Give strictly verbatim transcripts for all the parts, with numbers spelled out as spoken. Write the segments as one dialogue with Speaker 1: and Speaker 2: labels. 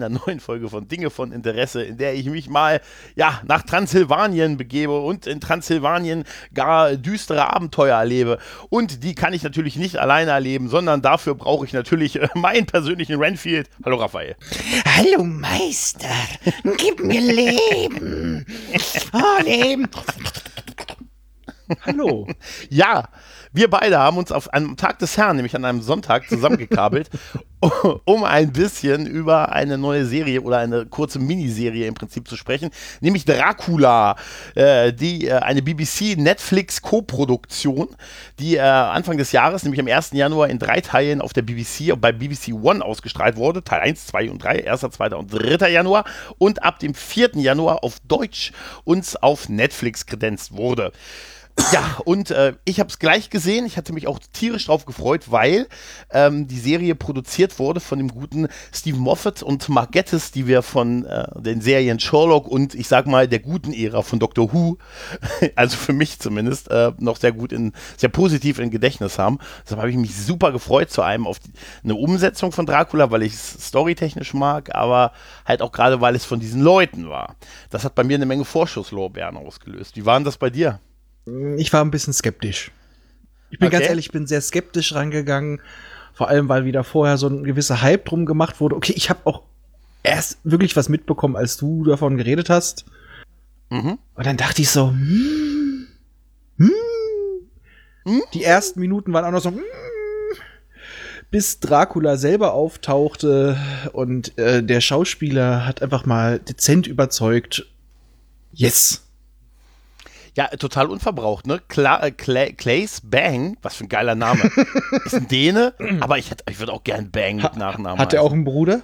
Speaker 1: einer neuen Folge von Dinge von Interesse, in der ich mich mal ja, nach Transsilvanien begebe und in Transsilvanien gar düstere Abenteuer erlebe. Und die kann ich natürlich nicht alleine erleben, sondern dafür brauche ich natürlich äh, meinen persönlichen Renfield. Hallo Raphael.
Speaker 2: Hallo Meister, gib mir Leben. Oh, Leben.
Speaker 3: Hallo.
Speaker 1: Ja, wir beide haben uns auf einem Tag des Herrn, nämlich an einem Sonntag, zusammengekabelt, um ein bisschen über eine neue Serie oder eine kurze Miniserie im Prinzip zu sprechen, nämlich Dracula, äh, die äh, eine B B C-Netflix-Koproduktion, die äh, Anfang des Jahres, nämlich am ersten Januar in drei Teilen auf der B B C, bei B B C One ausgestrahlt wurde, Teil eins, zwei und drei, erster, zweiter und dritter Januar und ab dem vierten Januar auf Deutsch uns auf Netflix kredenzt wurde. Ja, und äh, ich habe es gleich gesehen. Ich hatte mich auch tierisch drauf gefreut, weil ähm, die Serie produziert wurde von dem guten Stephen Moffat und Mark Gatiss, die wir von äh, den Serien Sherlock und ich sag mal der guten Ära von Doctor Who, also für mich zumindest, äh, noch sehr gut, in, sehr positiv im Gedächtnis haben. Deshalb habe ich mich super gefreut, zu einem auf die, eine Umsetzung von Dracula, weil ich es storytechnisch mag, aber halt auch gerade, weil es von diesen Leuten war. Das hat bei mir eine Menge Vorschusslorbeeren ausgelöst. Wie war denn das bei dir?
Speaker 3: Ich war ein bisschen skeptisch. Ich bin
Speaker 1: Okay.
Speaker 3: ganz ehrlich, ich bin sehr skeptisch rangegangen. Vor allem, weil wieder vorher so ein gewisser Hype drum gemacht wurde. Okay, ich habe auch erst wirklich was mitbekommen, als du davon geredet hast.
Speaker 1: Mhm.
Speaker 3: Und dann dachte ich so, hm, hm.
Speaker 1: Hm?
Speaker 3: Die ersten Minuten waren auch noch so, hm, bis Dracula selber auftauchte und äh, der Schauspieler hat einfach mal dezent überzeugt. Yes.
Speaker 1: Ja, total unverbraucht, ne? Cla äh, Cla Claes Bang, was für ein geiler Name. Ist ein Däne, aber ich, hätt- ich würde auch gern Bang mit Nachnamen
Speaker 3: Hat er auch einen Bruder?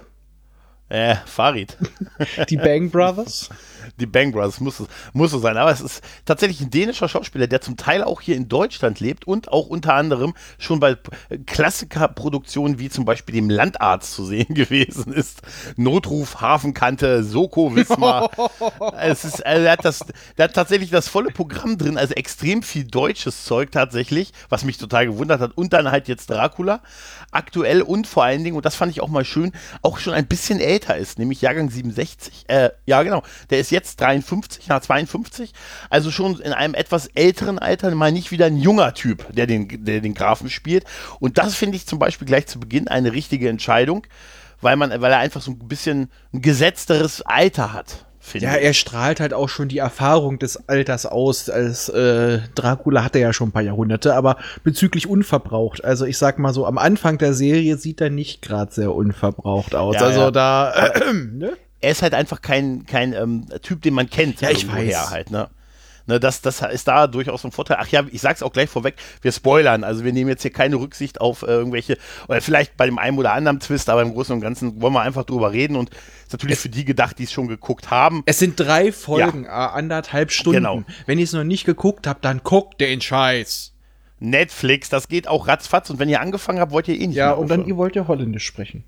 Speaker 1: Äh, Farid.
Speaker 3: Die Bang Brothers?
Speaker 1: Die Bang Brothers muss es, muss es sein. Aber es ist tatsächlich ein dänischer Schauspieler, der zum Teil auch hier in Deutschland lebt und auch unter anderem schon bei Klassikerproduktionen wie zum Beispiel dem Landarzt zu sehen gewesen ist. Notruf, Hafenkante, Soko, Wismar. es ist, also er, hat das, der hat tatsächlich das volle Programm drin, also extrem viel deutsches Zeug tatsächlich, was mich total gewundert hat. Und dann halt jetzt Dracula. Aktuell und vor allen Dingen, und das fand ich auch mal schön, auch schon ein bisschen älter ist, nämlich Jahrgang siebenundsechzig. Äh, ja, genau. Der ist jetzt dreiundfünfzig, na zweiundfünfzig. Also schon in einem etwas älteren Alter, mal nicht wieder ein junger Typ, der den, der den Grafen spielt. Und das finde ich zum Beispiel gleich zu Beginn eine richtige Entscheidung, weil man, weil er einfach so ein bisschen ein gesetzteres Alter hat.
Speaker 3: Ja, er strahlt halt auch schon die Erfahrung des Alters aus. Als äh, Dracula hat er ja schon ein paar Jahrhunderte, aber bezüglich unverbraucht. Also ich sag mal so, am Anfang der Serie sieht er nicht gerade sehr unverbraucht aus.
Speaker 1: Ja,
Speaker 3: also
Speaker 1: ja.
Speaker 3: da, äh, ne?
Speaker 1: Er ist halt einfach kein, kein ähm, Typ, den man kennt.
Speaker 3: Ja, ich
Speaker 1: irgendwoher
Speaker 3: weiß.
Speaker 1: Halt, ne? Ne, das, das ist da durchaus ein Vorteil. Ach ja, ich sag's auch gleich vorweg, wir spoilern. Also wir nehmen jetzt hier keine Rücksicht auf äh, irgendwelche, oder vielleicht bei dem einen oder anderen Twist, aber im Großen und Ganzen wollen wir einfach drüber reden und ist natürlich
Speaker 3: Es-
Speaker 1: für die gedacht, die es schon geguckt haben.
Speaker 3: Es sind drei Folgen, äh, anderthalb Stunden.
Speaker 1: Genau.
Speaker 3: Wenn ihr es noch nicht geguckt habt, dann guckt den Scheiß.
Speaker 1: Netflix, das geht auch ratzfatz und wenn ihr angefangen habt, wollt ihr eh nicht
Speaker 3: Ja,
Speaker 1: mehr
Speaker 3: und dann
Speaker 1: aufhören.
Speaker 3: ihr wollt ja Holländisch sprechen.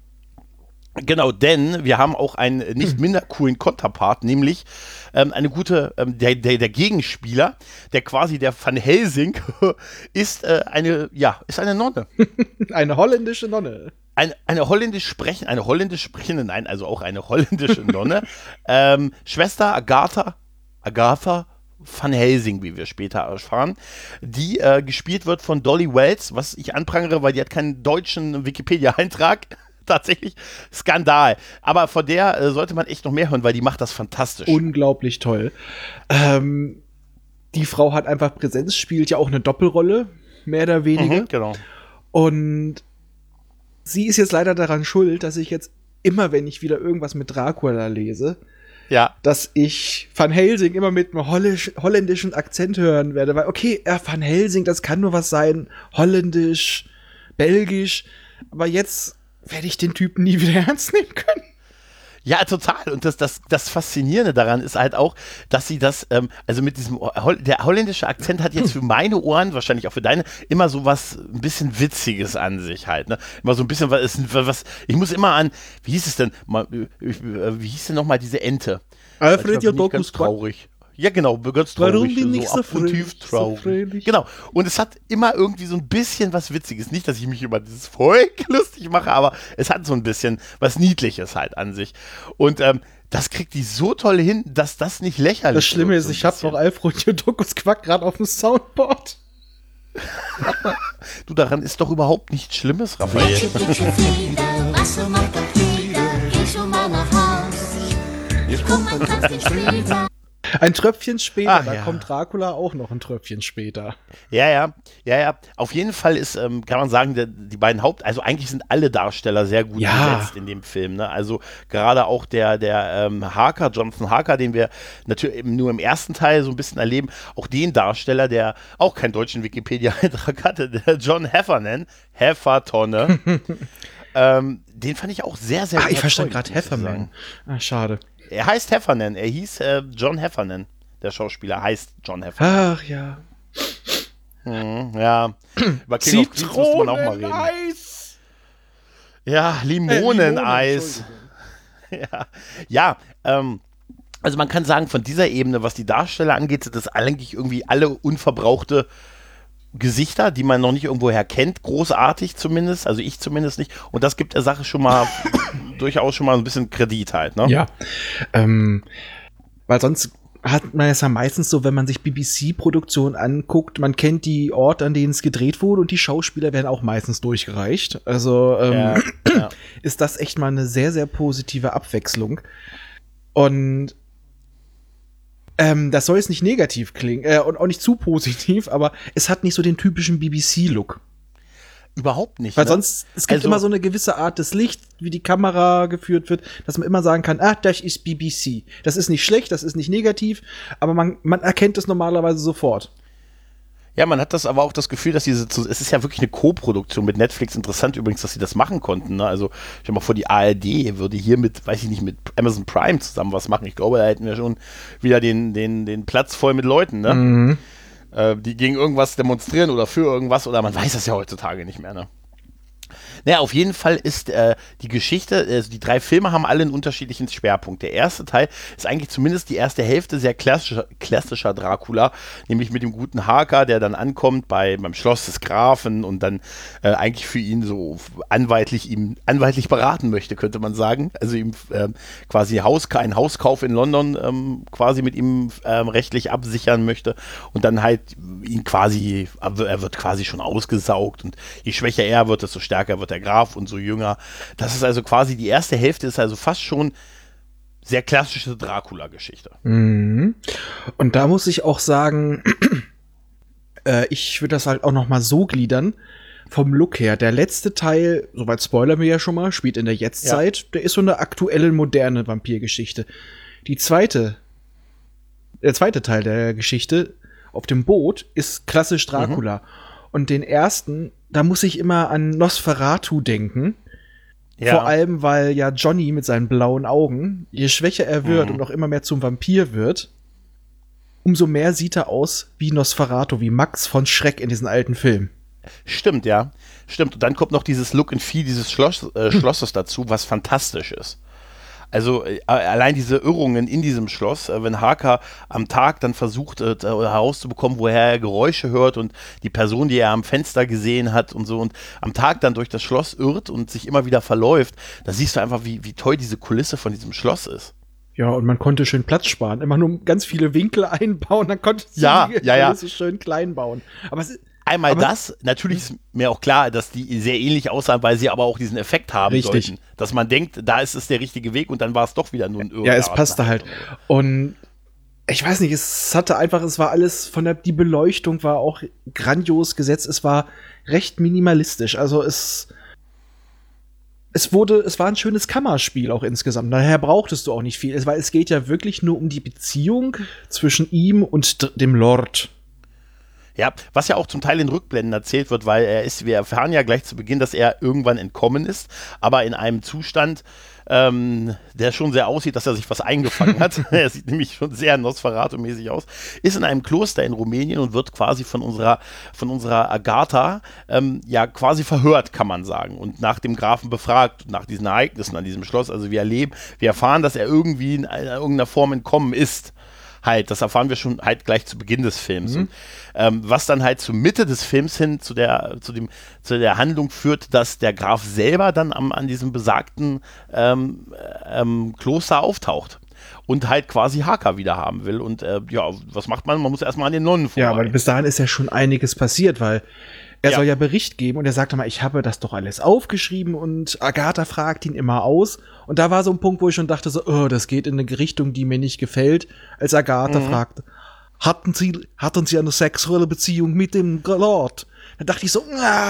Speaker 1: Genau, denn wir haben auch einen nicht minder coolen Konterpart, nämlich ähm, eine gute, ähm, der, der, der Gegenspieler, der quasi der Van Helsing ist äh, eine, ja, ist eine Nonne.
Speaker 3: Eine holländische Nonne.
Speaker 1: Eine, eine holländisch sprechende, eine holländisch sprechende, nein, also auch eine holländische Nonne. ähm, Schwester Agatha, Agatha Van Helsing, wie wir später erfahren, die äh, gespielt wird von Dolly Wells, was ich anprangere, weil die hat keinen deutschen Wikipedia-Eintrag. Tatsächlich Skandal. Aber von der äh, sollte man echt noch mehr hören, weil die macht das fantastisch.
Speaker 3: Unglaublich toll. Ähm, die Frau hat einfach Präsenz, spielt ja auch eine Doppelrolle, mehr oder weniger.
Speaker 1: Mhm, genau.
Speaker 3: Und sie ist jetzt leider daran schuld, dass ich jetzt immer, wenn ich wieder irgendwas mit Dracula lese,
Speaker 1: Ja.
Speaker 3: dass ich Van Helsing immer mit einem hollisch, holländischen Akzent hören werde. Weil, okay, ja, Van Helsing, das kann nur was sein. Holländisch, Belgisch. Aber jetzt werde ich den Typen nie wieder ernst nehmen können.
Speaker 1: Ja, total. Und das, das, das Faszinierende daran ist halt auch, dass sie das, ähm, also mit diesem, Hol der holländische Akzent hat jetzt für meine Ohren, wahrscheinlich auch für deine, immer so was ein bisschen Witziges an sich halt, ne? Immer so ein bisschen was, was ich muss immer an, wie hieß es denn, mal, wie hieß denn nochmal diese Ente?
Speaker 3: Alfred
Speaker 1: Manchmal bin ich
Speaker 3: Jodokus
Speaker 1: ganz traurig. Ja, genau, ganz traurig.
Speaker 3: Warum bin
Speaker 1: so
Speaker 3: ich so
Speaker 1: ab und tief
Speaker 3: fröhlich,
Speaker 1: traurig.
Speaker 3: so fröhlich?
Speaker 1: Genau. Und es hat immer irgendwie so ein bisschen was Witziges. Nicht, dass ich mich über dieses Volk lustig mache, aber es hat so ein bisschen was Niedliches halt an sich. Und ähm, das kriegt die so toll hin, dass das nicht lächerlich
Speaker 3: Das Schlimme
Speaker 1: wird,
Speaker 3: ist,
Speaker 1: so ein
Speaker 3: ich habe
Speaker 1: bisschen.
Speaker 3: noch Alfred Jodokus Quack gerade auf dem Soundboard.
Speaker 1: Du, daran ist doch überhaupt nichts Schlimmes, Raphael.
Speaker 4: Was macht der Flieder? Geh schon mal nach Haus. Ich komm, man kann's nicht wieder.
Speaker 3: Ein Tröpfchen später,
Speaker 1: Ach,
Speaker 3: da
Speaker 1: ja.
Speaker 3: kommt Dracula auch noch ein Tröpfchen später.
Speaker 1: Ja, ja, ja, ja. Auf jeden Fall ist, ähm, kann man sagen, der, die beiden Haupt, also eigentlich sind alle Darsteller sehr gut
Speaker 3: Ja.
Speaker 1: besetzt in dem Film. Ne? Also gerade auch der, der ähm, Harker, Jonathan Harker, den wir natürlich eben nur im ersten Teil so ein bisschen erleben, auch den Darsteller, der auch keinen deutschen Wikipedia-Eintrag hatte, der John Heffernan, Heffertonne, ähm, den fand ich auch sehr, sehr
Speaker 3: Ah, ich verstand
Speaker 1: überzeugend,
Speaker 3: gerade
Speaker 1: muss ich
Speaker 3: Hefferman.
Speaker 1: sagen.
Speaker 3: Ah, schade.
Speaker 1: Er heißt Heffernan, er hieß äh, John Heffernan. Der Schauspieler heißt John Heffernan.
Speaker 3: Ach ja.
Speaker 1: Mhm, ja, über King of Queens musste man auch mal reden.
Speaker 3: Zitroneneis!
Speaker 1: Ja,
Speaker 3: Äh,
Speaker 1: Limoneneis.
Speaker 3: Limone,
Speaker 1: ja, ja ähm, also man kann sagen, von dieser Ebene, was die Darsteller angeht, sind das eigentlich irgendwie alle unverbrauchte Gesichter, die man noch nicht irgendwoher kennt, großartig zumindest, also ich zumindest nicht. Und das gibt der Sache schon mal durchaus schon mal ein bisschen Kredit halt, ne?
Speaker 3: Ja. Ähm, weil sonst hat man es ja meistens so, wenn man sich B B C-Produktionen anguckt, man kennt die Orte, an denen es gedreht wurde und die Schauspieler werden auch meistens durchgereicht. Also ähm,
Speaker 1: Ja, ja.
Speaker 3: ist das echt mal eine sehr, sehr positive Abwechslung. Und ähm, das soll jetzt nicht negativ klingen äh, und auch nicht zu positiv, aber es hat nicht so den typischen B B C-Look.
Speaker 1: Überhaupt nicht.
Speaker 3: Weil
Speaker 1: ne?
Speaker 3: sonst, es gibt
Speaker 1: Also-
Speaker 3: immer so eine gewisse Art des Lichts, wie die Kamera geführt wird, dass man immer sagen kann, ah, das ist B B C. Das ist nicht schlecht, das ist nicht negativ, aber man, man erkennt es normalerweise sofort.
Speaker 1: Ja, man hat das aber auch das Gefühl, dass diese, es ist ja wirklich eine Co-Produktion mit Netflix. Interessant übrigens, dass sie das machen konnten. Ne? Also, stell dir mal vor, die A R D würde hier mit, weiß ich nicht, mit Amazon Prime zusammen was machen. Ich glaube, da hätten wir schon wieder den, den, den Platz voll mit Leuten, ne?
Speaker 3: Mhm.
Speaker 1: Äh, die gegen irgendwas demonstrieren oder für irgendwas, oder man weiß das ja heutzutage nicht mehr, ne? Naja, auf jeden Fall ist äh, die Geschichte, also die drei Filme haben alle einen unterschiedlichen Schwerpunkt. Der erste Teil ist eigentlich zumindest die erste Hälfte sehr klassischer, klassischer Dracula, nämlich mit dem guten Harker, der dann ankommt bei, beim Schloss des Grafen und dann äh, eigentlich für ihn so anwaltlich ihm anwaltlich beraten möchte, könnte man sagen. Also ihm ähm, quasi Haus, einen Hauskauf in London ähm, quasi mit ihm ähm, rechtlich absichern möchte und dann halt ihn quasi, er wird quasi schon ausgesaugt und je schwächer er wird, desto stärker wird der Graf und so jünger. Das ist also quasi, die erste Hälfte ist also fast schon sehr klassische Dracula-Geschichte.
Speaker 3: Mhm. Und da muss ich auch sagen, äh, ich würde das halt auch noch mal so gliedern, vom Look her. Der letzte Teil, soweit spoilern wir ja schon mal, spielt in der Jetztzeit. Der ist so eine aktuelle, moderne Vampirgeschichte. Die zweite, der zweite Teil der Geschichte auf dem Boot ist klassisch Dracula. Mhm. Und den ersten, da muss ich immer an Nosferatu denken.
Speaker 1: Ja.
Speaker 3: Vor allem, weil ja Johnny mit seinen blauen Augen, je schwächer er wird
Speaker 1: Mhm.
Speaker 3: und auch immer mehr zum Vampir wird, umso mehr sieht er aus wie Nosferatu, wie Max von Schreck in diesen alten Filmen.
Speaker 1: Stimmt, ja. Stimmt. Und dann kommt noch dieses Look and Feel dieses Schloss, äh, Schlosses dazu, was fantastisch ist. Also äh, allein diese Irrungen in diesem Schloss, äh, wenn Harker am Tag dann versucht äh, herauszubekommen, woher er Geräusche hört und die Person, die er am Fenster gesehen hat und so und am Tag dann durch das Schloss irrt und sich immer wieder verläuft, da siehst du einfach, wie, wie toll diese Kulisse von diesem Schloss ist.
Speaker 3: Ja, und man konnte schön Platz sparen. Immer nur ganz viele Winkel einbauen, dann konnte
Speaker 1: Ja,
Speaker 3: die
Speaker 1: ja, ja.
Speaker 3: Kulisse schön klein bauen. Aber es ist
Speaker 1: Einmal
Speaker 3: Aber-
Speaker 1: das, natürlich ist mir auch klar, dass die sehr ähnlich aussahen, weil sie aber auch diesen Effekt haben
Speaker 3: Richtig.
Speaker 1: sollten. Dass man denkt, da ist es der richtige Weg und dann war es doch wieder nur ein
Speaker 3: Ja, es passte halt. Und ich weiß nicht, es hatte einfach, es war alles von der, die Beleuchtung war auch grandios gesetzt. Es war recht minimalistisch. Also es, es wurde, es war ein schönes Kammerspiel auch insgesamt. Daher brauchtest du auch nicht viel, weil es geht ja wirklich nur um die Beziehung zwischen ihm und d- dem Lord.
Speaker 1: Ja, was ja auch zum Teil in Rückblenden erzählt wird, weil er ist, wir erfahren ja gleich zu Beginn, dass er irgendwann entkommen ist, aber in einem Zustand, ähm, der schon sehr aussieht, dass er sich was eingefangen hat. Er sieht nämlich schon sehr Nosferatu-mäßig aus, ist in einem Kloster in Rumänien und wird quasi von unserer, von unserer Agatha ähm, ja quasi verhört, kann man sagen, und nach dem Grafen befragt, nach diesen Ereignissen an diesem Schloss. Also wir erleben, wir erfahren, dass er irgendwie in, einer- in irgendeiner Form entkommen ist. halt, das erfahren wir schon halt gleich zu Beginn des Films. Mhm. Und, ähm, was dann halt zur Mitte des Films hin zu der, zu dem, zu der Handlung führt, dass der Graf selber dann am, an diesem besagten ähm, ähm, Kloster auftaucht. Und halt quasi Haka wieder haben will. Und äh, ja, was macht man? Man muss erstmal an den Nonnen vorbei.
Speaker 3: Ja, aber bis dahin ist ja schon einiges passiert, weil er ja. soll ja Bericht geben und er sagt mal, ich habe das doch alles aufgeschrieben und Agatha fragt ihn immer aus. Und da war so ein Punkt, wo ich schon dachte, so, oh, das geht in eine Richtung, die mir nicht gefällt, als Agatha mhm. fragte, hatten Sie, hatten Sie eine sexuelle Beziehung mit dem Lord? Da dachte ich so,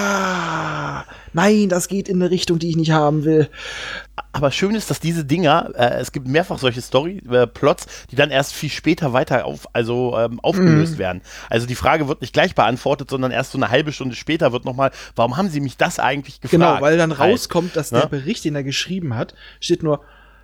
Speaker 3: ah, nein, das geht in eine Richtung, die ich nicht haben will.
Speaker 1: Aber schön ist, dass diese Dinger, äh, es gibt mehrfach solche Story-Plots, die dann erst viel später weiter auf, also ähm, aufgelöst mm. werden. Also die Frage wird nicht gleich beantwortet, sondern erst so eine halbe Stunde später wird nochmal, warum haben Sie mich das eigentlich gefragt?
Speaker 3: Genau, weil dann
Speaker 1: halt.
Speaker 3: rauskommt, dass
Speaker 1: ja?
Speaker 3: der Bericht, den er geschrieben hat, steht nur,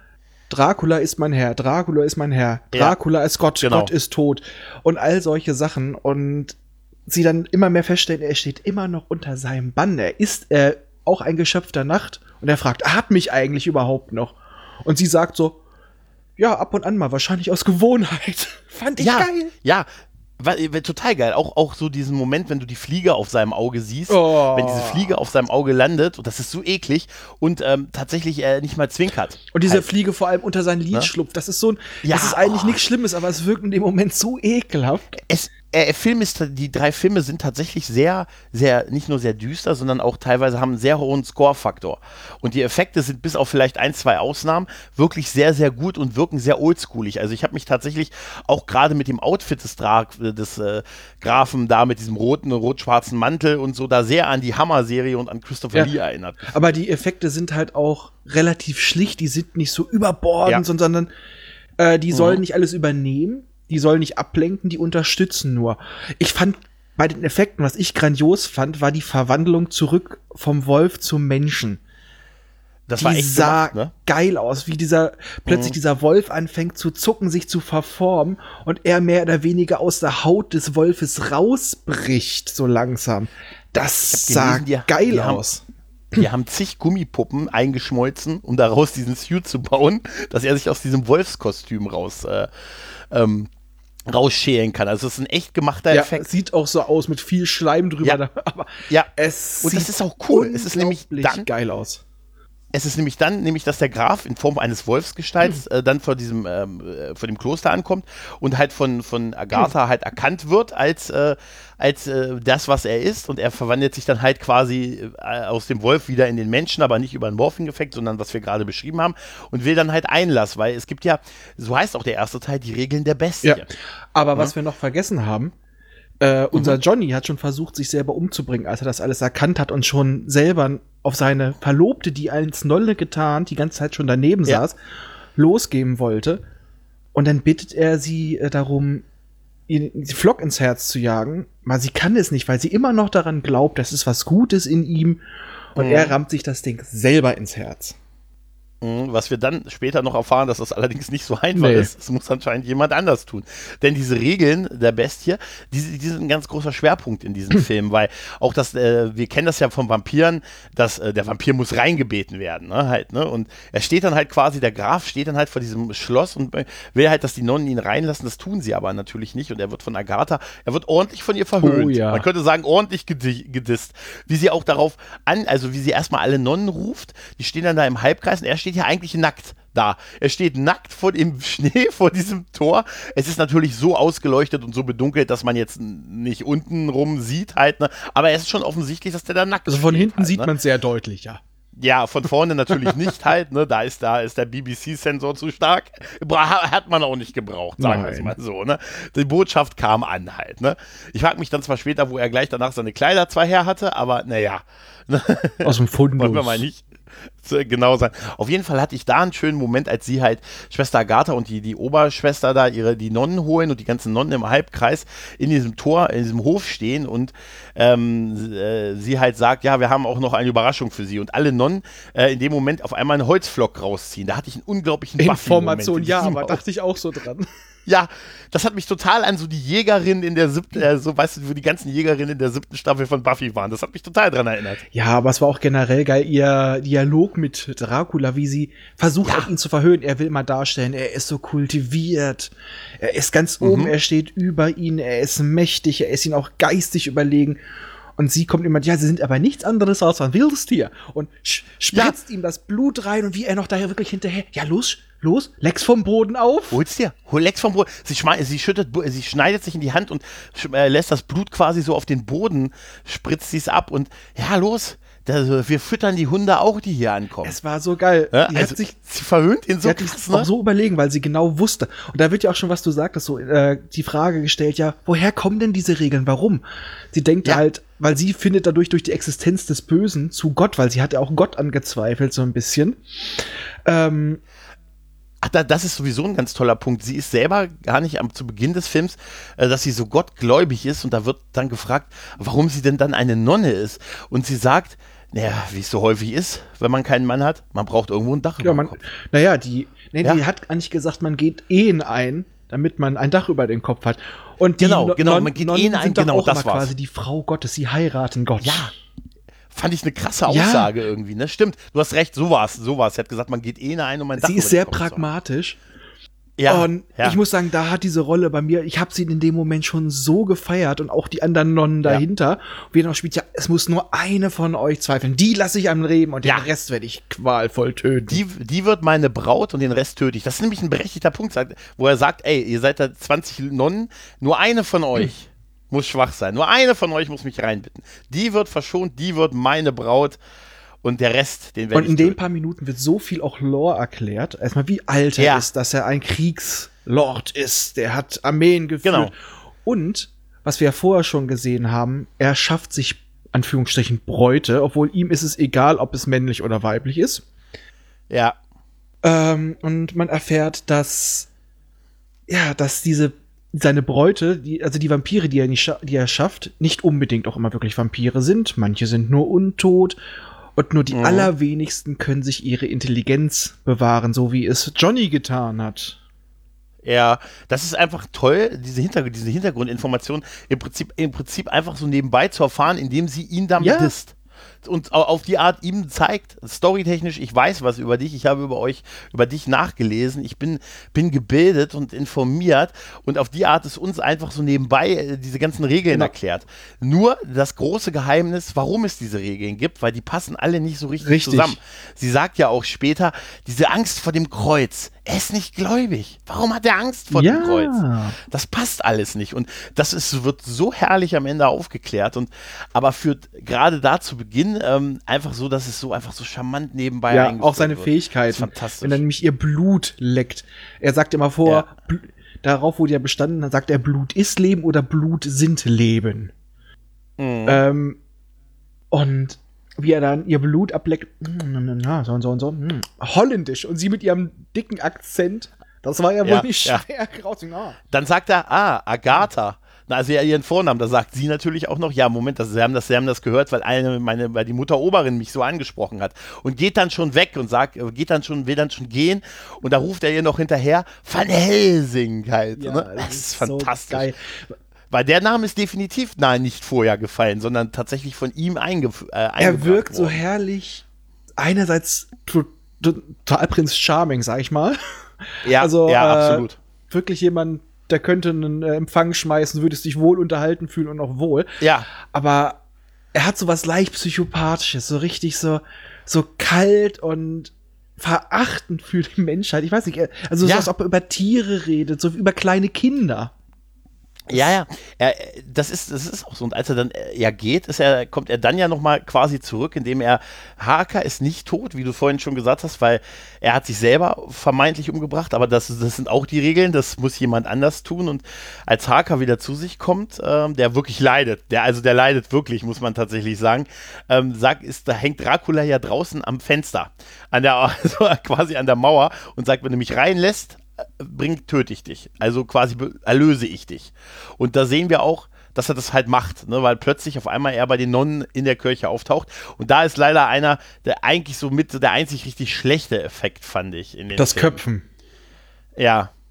Speaker 3: Dracula ist mein Herr, Dracula ist mein Herr, Dracula ja, ist Gott, genau. Gott ist tot und all solche Sachen und sie dann immer mehr feststellen, er steht immer noch unter seinem Bann, er ist äh, auch ein Geschöpf der Nacht und er fragt, hat mich eigentlich überhaupt noch? Und sie sagt so, ja, ab und an mal, wahrscheinlich aus Gewohnheit. Fand ich
Speaker 1: ja,
Speaker 3: geil.
Speaker 1: Ja, Weil, total geil. Auch, auch so diesen Moment, wenn du die Fliege auf seinem Auge siehst, oh. wenn diese Fliege auf seinem Auge landet, und das ist so eklig, und ähm, tatsächlich äh, nicht mal zwinkert.
Speaker 3: Und diese
Speaker 1: halt.
Speaker 3: Fliege vor allem unter sein Lid ne? schlupft. Das ist so ein, ja, das ist eigentlich oh. nichts Schlimmes, aber es wirkt in dem Moment so ekelhaft.
Speaker 1: Es, äh, Film ist, die drei Filme sind tatsächlich sehr, sehr, nicht nur sehr düster, sondern auch teilweise haben einen sehr hohen Score-Faktor. Und die Effekte sind bis auf vielleicht ein, zwei Ausnahmen wirklich sehr, sehr gut und wirken sehr oldschoolig. Also ich habe mich tatsächlich auch gerade mit dem Outfit des Dra des äh, Grafen da mit diesem roten, rot-schwarzen Mantel und so da sehr an die Hammer-Serie und an Christopher ja, Lee erinnert.
Speaker 3: Aber die Effekte sind halt auch relativ schlicht, die sind nicht so überbordend, ja. sondern äh, die sollen mhm. nicht alles übernehmen, die sollen nicht ablenken, die unterstützen nur. Ich fand bei den Effekten, was ich grandios fand, war die Verwandlung zurück vom Wolf zum Menschen.
Speaker 1: Das
Speaker 3: die
Speaker 1: war echt
Speaker 3: sah
Speaker 1: gemacht, ne?
Speaker 3: geil aus, wie dieser plötzlich mhm. dieser Wolf anfängt zu zucken, sich zu verformen und er mehr oder weniger aus der Haut des Wolfes rausbricht, so langsam. Das sah gelesen, die, geil
Speaker 1: die
Speaker 3: aus.
Speaker 1: Haben, die haben zig Gummipuppen eingeschmolzen, um daraus diesen Suit zu bauen, dass er sich aus diesem Wolfskostüm raus äh, ähm, rausschälen kann. Also es ist ein echt gemachter
Speaker 3: ja,
Speaker 1: Effekt.
Speaker 3: Sieht auch so aus mit viel Schleim drüber.
Speaker 1: Ja,
Speaker 3: da, aber
Speaker 1: ja.
Speaker 3: es
Speaker 1: und das ist auch cool. Es ist nämlich dann
Speaker 3: geil aus.
Speaker 1: Es ist nämlich dann, nämlich, dass der Graf in Form eines Wolfsgestalts äh, dann vor diesem, ähm, äh, vor dem Kloster ankommt und halt von, von Agatha mhm. halt erkannt wird als, äh, als äh, das, was er ist, und er verwandelt sich dann halt quasi äh, aus dem Wolf wieder in den Menschen, aber nicht über einen Morphing-Effekt, sondern was wir gerade beschrieben haben, und will dann halt Einlass, weil es gibt ja, so heißt auch der erste Teil, die Regeln der Bestie.
Speaker 3: Ja. Aber ja?
Speaker 1: Mhm.
Speaker 3: was wir noch vergessen haben, Äh, unser mhm. Johnny hat schon versucht, sich selber umzubringen, als er das alles erkannt hat und schon selber auf seine Verlobte, die als Nolle getarnt die ganze Zeit schon daneben ja. saß, losgeben wollte. Und dann bittet er sie äh, darum, ihn die Flock ins Herz zu jagen. Aber sie kann es nicht, weil sie immer noch daran glaubt, das ist was Gutes in ihm. Und mhm. er rammt sich das Ding selber ins Herz.
Speaker 1: Was wir dann später noch erfahren, dass das allerdings nicht so einfach nee. ist. Das muss anscheinend jemand anders tun. Denn diese Regeln der Bestie, die, die sind ein ganz großer Schwerpunkt in diesem Film, weil auch das, äh, wir kennen das ja von Vampiren, dass äh, der Vampir muss reingebeten werden, ne, halt, ne? Und er steht dann halt quasi, der Graf steht dann halt vor diesem Schloss und will halt, dass die Nonnen ihn reinlassen. Das tun sie aber natürlich nicht, und er wird von Agatha, er wird ordentlich von ihr verhöhnt. Oh, ja. Man könnte sagen, ordentlich gedisst. Wie sie auch darauf an, also wie sie erstmal alle Nonnen ruft, die stehen dann da im Halbkreis und er steht ja eigentlich nackt da. Er steht nackt vor dem Schnee, vor diesem Tor. Es ist natürlich so ausgeleuchtet und so bedunkelt, dass man jetzt nicht unten rum sieht halt, ne? Aber es ist schon offensichtlich, dass der da nackt ist.
Speaker 3: Also von hinten
Speaker 1: halt,
Speaker 3: sieht
Speaker 1: ne?
Speaker 3: man es sehr deutlich, ja.
Speaker 1: Ja, von vorne natürlich nicht halt, ne? Da ist, da ist der B B C-Sensor zu stark. Hat man auch nicht gebraucht, sagen wir es mal so, ne? Die Botschaft kam an halt, ne? Ich frage mich dann zwar später, wo er gleich danach seine Kleider zwar her hatte, aber naja.
Speaker 3: Aus dem Fundus.
Speaker 1: Wollen wir mal nicht genau sein. Auf jeden Fall hatte ich da einen schönen Moment, als sie halt Schwester Agatha und die, die Oberschwester da ihre, die Nonnen holen und die ganzen Nonnen im Halbkreis in diesem Tor, in diesem Hof stehen, und ähm, äh, sie halt sagt, ja, wir haben auch noch eine Überraschung für sie, und alle Nonnen äh, in dem Moment auf einmal einen Holzflock rausziehen. Da hatte ich einen unglaublichen
Speaker 3: Information, ja, aber dachte ich auch so dran.
Speaker 1: Ja, das hat mich total an so die Jägerin in der siebten, äh, so weißt du, wo die ganzen Jägerinnen in der siebten Staffel von Buffy waren. Das hat mich total dran erinnert.
Speaker 3: Ja, aber es war auch generell geil, ihr Dialog mit Dracula, wie sie versucht,
Speaker 1: Ja.
Speaker 3: auch ihn zu verhöhnen. Er will mal darstellen, er ist so kultiviert, er ist ganz oben,
Speaker 1: Mhm.
Speaker 3: er steht über ihn, er ist mächtig, er ist ihm auch geistig überlegen. Und sie kommt immer, ja, sie sind aber nichts anderes als ein wildes Tier. Und sch spritzt ihm das Blut rein und wie er noch daher wirklich hinterher, ja, los, los, leck's vom Boden auf.
Speaker 1: Hol's dir, hol Lex vom Brot. Sie, schmei- sie schüttet, Bu- sie schneidet sich in die Hand und sch- äh, lässt das Blut quasi so auf den Boden, spritzt sie es ab und ja, los. Das, wir füttern die Hunde auch, die hier ankommen.
Speaker 3: Es war so geil.
Speaker 1: Ja,
Speaker 3: Die
Speaker 1: also,
Speaker 3: hat sich
Speaker 1: sie verhöhnt ihn so
Speaker 3: Sie hat
Speaker 1: krass,
Speaker 3: sich
Speaker 1: ne?
Speaker 3: auch so überlegen, weil sie genau wusste. Und da wird ja auch schon, was du sagtest, so äh, die Frage gestellt, ja, woher kommen denn diese Regeln? Warum? Sie denkt
Speaker 1: Ja.
Speaker 3: halt, weil sie findet dadurch durch die Existenz des Bösen zu Gott, weil sie hat ja auch Gott angezweifelt, so ein bisschen. Ähm,
Speaker 1: Ach, da, das ist sowieso ein ganz toller Punkt. Sie ist selber gar nicht am, zu Beginn des Films, äh, dass sie so gottgläubig ist und da wird dann gefragt, warum sie denn dann eine Nonne ist. Und sie sagt, naja, wie es so häufig ist, wenn man keinen Mann hat, man braucht irgendwo ein Dach
Speaker 3: ja,
Speaker 1: über dem
Speaker 3: man,
Speaker 1: Kopf.
Speaker 3: naja, die, nee,
Speaker 1: Ja.
Speaker 3: die hat eigentlich gesagt, man geht Ehen ein, damit man ein Dach über den Kopf hat. Und die
Speaker 1: Genau,
Speaker 3: No-
Speaker 1: genau,
Speaker 3: Non-
Speaker 1: man geht
Speaker 3: Nonnen
Speaker 1: Ehen ein,
Speaker 3: sind doch
Speaker 1: genau,
Speaker 3: auch
Speaker 1: das
Speaker 3: immer
Speaker 1: war's.
Speaker 3: quasi die Frau Gottes, sie heiraten Gott.
Speaker 1: Ja. Fand ich eine krasse
Speaker 3: Ja.
Speaker 1: Aussage irgendwie, ne? Stimmt, du hast recht, so war's, so war's. Sie hat gesagt, man geht eh ein, um ein Dach
Speaker 3: Sie
Speaker 1: über
Speaker 3: ist
Speaker 1: den
Speaker 3: sehr
Speaker 1: Kopf zu haben.
Speaker 3: pragmatisch.
Speaker 1: Ja,
Speaker 3: Und
Speaker 1: ja.
Speaker 3: ich muss sagen, da hat diese Rolle bei mir, ich habe sie in dem Moment schon so gefeiert und auch die anderen Nonnen dahinter. Wie er noch spielt, ja, es muss nur eine von euch zweifeln. Die lasse ich am Leben und
Speaker 1: Ja.
Speaker 3: den Rest werde ich qualvoll töten.
Speaker 1: Die, die wird meine Braut und den Rest töte ich. Das ist nämlich ein berechtigter Punkt, sagt- wo er sagt, ey, ihr seid da zwanzig Nonnen, nur eine von euch muss schwach sein. Nur eine von euch muss mich reinbitten. Die wird verschont, die wird meine Braut und der Rest, den werde
Speaker 3: Und
Speaker 1: ich
Speaker 3: in den
Speaker 1: töten.
Speaker 3: paar Minuten wird so viel auch Lore erklärt. Erstmal, wie alt er
Speaker 1: Ja.
Speaker 3: ist, dass er ein Kriegslord ist. Der hat Armeen geführt.
Speaker 1: Genau.
Speaker 3: Und, was wir ja vorher schon gesehen haben, er schafft sich, Anführungsstrichen, Bräute, obwohl ihm ist es egal, ob es männlich oder weiblich ist.
Speaker 1: Ja,
Speaker 3: Ähm, und man erfährt, dass, ja, dass diese, seine Bräute, die, also die Vampire, die er, nicht scha- die er schafft, nicht unbedingt auch immer wirklich Vampire sind. Manche sind nur untot. Und nur die
Speaker 1: Mhm.
Speaker 3: allerwenigsten können sich ihre Intelligenz bewahren, so wie es Johnny getan hat.
Speaker 1: ja, das ist einfach toll, diese, Hinterg diese Hintergrundinformation im Prinzip, im Prinzip einfach so nebenbei zu erfahren, indem sie ihn damit
Speaker 3: Ja.
Speaker 1: disst. Und au- auf die Art ihm zeigt, storytechnisch, ich weiß was über dich, ich habe über euch, über dich nachgelesen, ich bin, bin gebildet und informiert und auf die Art ist uns einfach so nebenbei äh, diese ganzen Regeln
Speaker 3: Genau.
Speaker 1: erklärt. Nur das große Geheimnis, warum es diese Regeln gibt, weil die passen alle nicht so richtig,
Speaker 3: Richtig.
Speaker 1: zusammen. Sie sagt ja auch später, diese Angst vor dem Kreuz, er ist nicht gläubig. Warum hat er Angst vor dem Kreuz? Das passt alles nicht. Und das ist, wird so herrlich am Ende aufgeklärt. Und aber führt gerade da zu Beginn ähm, einfach so, dass es so einfach so charmant nebenbei
Speaker 3: Ja,
Speaker 1: eingeführt
Speaker 3: auch seine
Speaker 1: wird.
Speaker 3: Fähigkeiten.
Speaker 1: Das ist fantastisch.
Speaker 3: Wenn er nämlich ihr Blut leckt. Er sagt immer vor,
Speaker 1: Ja.
Speaker 3: Bl- darauf wurde ja bestanden, dann sagt er, Blut ist Leben oder Blut sind Leben.
Speaker 1: Mhm.
Speaker 3: Ähm, und wie er dann ihr Blut ableckt, mm, ja, so und so und so, mm, holländisch. Und sie mit ihrem dicken Akzent, das war ja wohl
Speaker 1: Ja,
Speaker 3: nicht
Speaker 1: ja.
Speaker 3: schwer rauszufinden. Ah.
Speaker 1: Dann sagt er, ah, Agatha. Na, also ja, ihren Vornamen, da sagt sie natürlich auch noch, ja, Moment, das, sie, haben das, sie haben das gehört, weil eine, meine, weil die Mutter Oberin mich so angesprochen hat. Und geht dann schon weg und sagt, äh, geht dann schon, will dann schon gehen. Und da ruft er ihr noch hinterher, Van Helsing halt.
Speaker 3: Ja,
Speaker 1: ne? Das ist
Speaker 3: so
Speaker 1: fantastisch.
Speaker 3: geil.
Speaker 1: Weil der Name ist definitiv nein, nicht vorher gefallen, sondern tatsächlich von ihm eingef äh,
Speaker 3: Er
Speaker 1: eingebracht
Speaker 3: wirkt so
Speaker 1: worden.
Speaker 3: herrlich, einerseits to- to- total Prinz Charming, sag ich mal.
Speaker 1: Ja,
Speaker 3: also,
Speaker 1: ja,
Speaker 3: äh,
Speaker 1: absolut.
Speaker 3: Wirklich jemand, der könnte einen äh, Empfang schmeißen, würdest dich wohl unterhalten fühlen und auch wohl.
Speaker 1: Ja,
Speaker 3: Aber er hat so was leicht Psychopathisches, so richtig so, so kalt und verachtend für die Menschheit. Ich weiß nicht, er- also
Speaker 1: Ja.
Speaker 3: so, als ob er über Tiere redet, so über kleine Kinder.
Speaker 1: ja, ja. Er, das ist, das ist auch so. Und als er dann äh, ja geht, ist er, kommt er dann ja nochmal quasi zurück, indem er, Harker ist nicht tot, wie du vorhin schon gesagt hast, weil er hat sich selber vermeintlich umgebracht, aber das, das sind auch die Regeln, das muss jemand anders tun. Und als Harker wieder zu sich kommt, ähm, der wirklich leidet, der, also der leidet wirklich, muss man tatsächlich sagen, ähm, sagt, ist, da hängt Dracula ja draußen am Fenster, an der, also quasi an der Mauer und sagt, wenn du mich reinlässt, bringt, töte ich dich. Also quasi be- erlöse ich dich. Und da sehen wir auch, dass er das halt macht, ne? Weil plötzlich auf einmal er bei den Nonnen in der Kirche auftaucht. Und da ist leider einer, der eigentlich so mit der einzig richtig schlechte Effekt, fand ich. In den
Speaker 3: Das
Speaker 1: Filmen.
Speaker 3: Köpfen.
Speaker 1: Ja,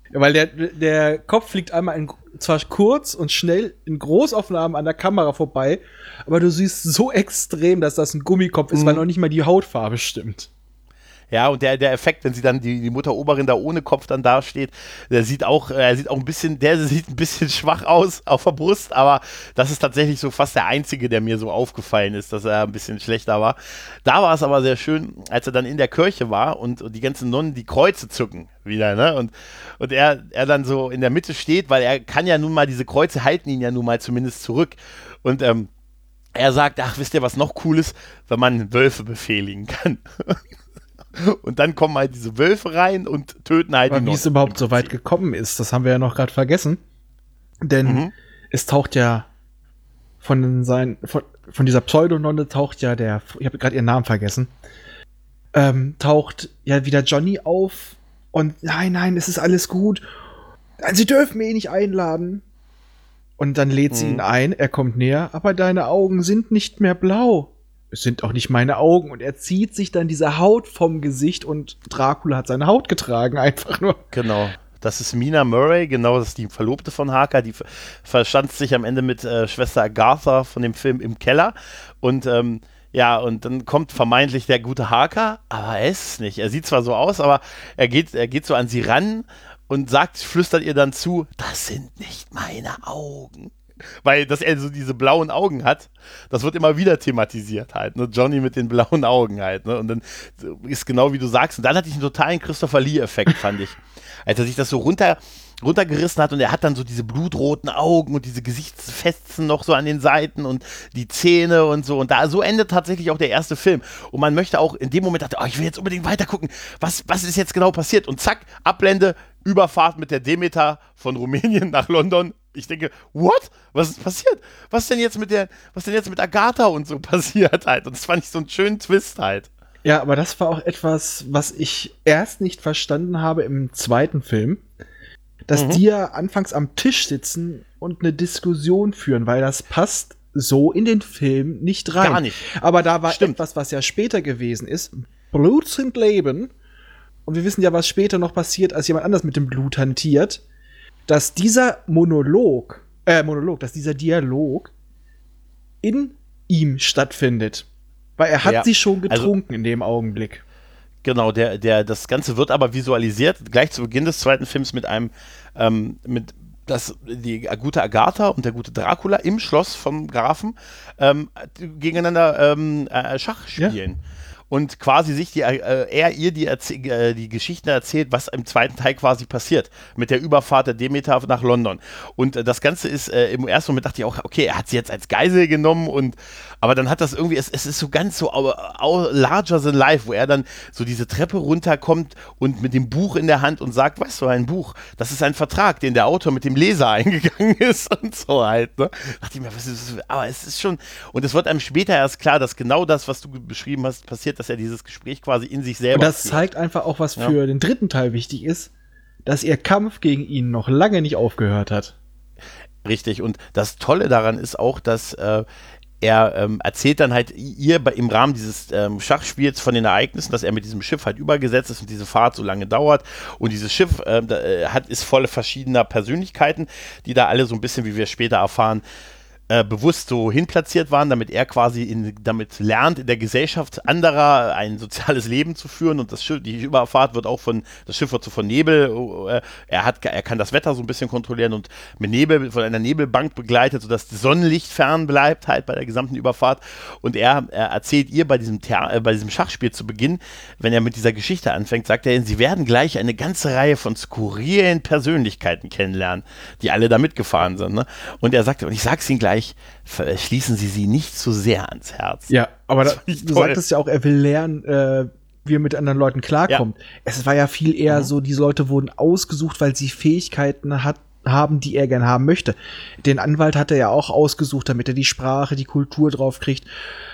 Speaker 3: Ja, weil der, der Kopf fliegt einmal in, zwar kurz und schnell in Großaufnahmen an der Kamera vorbei, aber du siehst so extrem, dass das ein Gummikopf ist,
Speaker 1: Mhm.
Speaker 3: weil noch nicht mal die Hautfarbe stimmt.
Speaker 1: Ja, und der, der Effekt, wenn sie dann die, die Mutter Oberin da ohne Kopf dann dasteht, der sieht auch, er sieht auch ein bisschen, der sieht ein bisschen schwach aus auf der Brust, aber das ist tatsächlich so fast der einzige, der mir so aufgefallen ist, dass er ein bisschen schlechter war. Da war es aber sehr schön, als er dann in der Kirche war und, und die ganzen Nonnen die Kreuze zücken wieder, ne? Und, und er, er dann so in der Mitte steht, weil er kann ja nun mal, diese Kreuze halten ihn ja nun mal zumindest zurück. Und ähm, er sagt, ach, wisst ihr, was noch cool ist? Wenn man Wölfe befehligen kann. Und dann kommen halt diese Wölfe rein und töten halt
Speaker 3: Aber
Speaker 1: die
Speaker 3: wie es
Speaker 1: Nonnen.
Speaker 3: überhaupt so weit gekommen ist, das haben wir ja noch gerade vergessen. Denn
Speaker 1: Mhm.
Speaker 3: es taucht ja von, sein, von, von dieser Pseudononne taucht ja der, ich habe gerade ihren Namen vergessen, ähm, taucht ja wieder Johnny auf und nein, nein, es ist alles gut. Sie dürfen mich nicht einladen. Und dann lädt sie
Speaker 1: Mhm.
Speaker 3: ihn ein, er kommt näher, aber deine Augen sind nicht mehr blau. Es sind auch nicht meine Augen. Und er zieht sich dann diese Haut vom Gesicht und Dracula hat seine Haut getragen, einfach nur.
Speaker 1: Genau. Das ist Mina Murray, genau, das ist die Verlobte von Harker, die ver- verstand sich am Ende mit äh, Schwester Agatha von dem Film im Keller. Und ähm, ja, und dann kommt vermeintlich der gute Harker, aber er ist es nicht. Er sieht zwar so aus, aber er geht, er geht so an sie ran und sagt, flüstert ihr dann zu, das sind nicht meine Augen. Weil, dass er so diese blauen Augen hat, das wird immer wieder thematisiert halt, ne? Johnny mit den blauen Augen halt, ne? Und dann ist genau wie du sagst. Und dann hatte ich einen totalen Christopher Lee-Effekt, fand ich. Als er sich das so runter, runtergerissen hat und er hat dann so diese blutroten Augen und diese Gesichtsfetzen noch so an den Seiten und die Zähne und so. Und da so endet tatsächlich auch der erste Film. Und man möchte auch in dem Moment dachte, oh, ich will jetzt unbedingt weiter gucken. Was, was ist jetzt genau passiert? Und zack, Ablende, Überfahrt mit der Demeter von Rumänien nach London. Ich denke, what? Was ist passiert? Was denn jetzt mit der, was denn jetzt mit Agatha und so passiert halt? Und das fand ich so einen schönen Twist halt.
Speaker 3: Ja, aber das war auch etwas, was ich erst nicht verstanden habe im zweiten Film. Dass
Speaker 1: Mhm.
Speaker 3: die ja anfangs am Tisch sitzen und eine Diskussion führen, weil das passt so in den Film nicht rein.
Speaker 1: Gar nicht.
Speaker 3: Aber da war
Speaker 1: Stimmt.
Speaker 3: etwas, was ja später gewesen ist. Blut sind Leben. Und wir wissen ja, was später noch passiert, als jemand anders mit dem Blut hantiert. Dass dieser Monolog, äh, Monolog, dass dieser Dialog in ihm stattfindet. Weil er hat
Speaker 1: Ja,
Speaker 3: sie schon
Speaker 1: also-
Speaker 3: getrunken in dem Augenblick.
Speaker 1: Genau, der, der, das Ganze wird aber visualisiert, gleich zu Beginn des zweiten Films mit einem, ähm, mit, dass die gute Agatha und der gute Dracula im Schloss vom Grafen ähm, gegeneinander ähm, äh, Schach spielen. Und quasi sich die, äh, er ihr die, Erzäh äh, die Geschichten erzählt, was im zweiten Teil quasi passiert, mit der Überfahrt der Demeter nach London. Und äh, das Ganze ist, äh, im ersten Moment dachte ich auch, okay, er hat sie jetzt als Geisel genommen und, aber dann hat das irgendwie, es, es ist so ganz so au, au, larger than life, wo er dann so diese Treppe runterkommt und mit dem Buch in der Hand und sagt, weißt du, ein Buch, das ist ein Vertrag, den der Autor mit dem Leser eingegangen ist und so halt, ne? Dachte ich mir, was ist das? Aber es ist schon, und es wird einem später erst klar, dass genau das, was du beschrieben hast, passiert, dass er dieses Gespräch quasi in sich selber
Speaker 3: Und das
Speaker 1: führt.
Speaker 3: zeigt einfach auch, was
Speaker 1: Ja.
Speaker 3: für den dritten Teil wichtig ist, dass ihr Kampf gegen ihn noch lange nicht aufgehört hat.
Speaker 1: Richtig, und das Tolle daran ist auch, dass äh, er ähm, erzählt dann halt ihr bei, im Rahmen dieses ähm, Schachspiels von den Ereignissen, dass er mit diesem Schiff halt übergesetzt ist und diese Fahrt so lange dauert. Und dieses Schiff ähm, da, äh, hat, ist voll verschiedener Persönlichkeiten, die da alle so ein bisschen, wie wir später erfahren, äh, bewusst so hinplatziert waren, damit er quasi in, damit lernt, in der Gesellschaft anderer ein soziales Leben zu führen. Und das Schiff, die Überfahrt wird auch von, das Schiff wird so von Nebel, äh, er hat, er kann das Wetter so ein bisschen kontrollieren und mit Nebel, von einer Nebelbank begleitet, sodass das Sonnenlicht fern bleibt halt bei der gesamten Überfahrt. Und er, er erzählt ihr bei diesem, Thea äh, bei diesem Schachspiel zu Beginn, wenn er mit dieser Geschichte anfängt, sagt er, sie werden gleich eine ganze Reihe von skurrilen Persönlichkeiten kennenlernen, die alle da mitgefahren sind. Ne? Und er sagt, und ich sag's Ihnen gleich, schließen Sie sie nicht zu sehr ans Herz.
Speaker 3: Ja, aber da,
Speaker 1: fand ich
Speaker 3: du
Speaker 1: toll.
Speaker 3: sagtest ja auch, er will lernen, äh, wie er mit anderen Leuten klarkommt. Es war ja viel eher
Speaker 1: Mhm.
Speaker 3: so, diese Leute wurden ausgesucht, weil sie Fähigkeiten hat, haben, die er gern haben möchte. Den Anwalt hat er ja auch ausgesucht, damit er die Sprache, die Kultur drauf kriegt.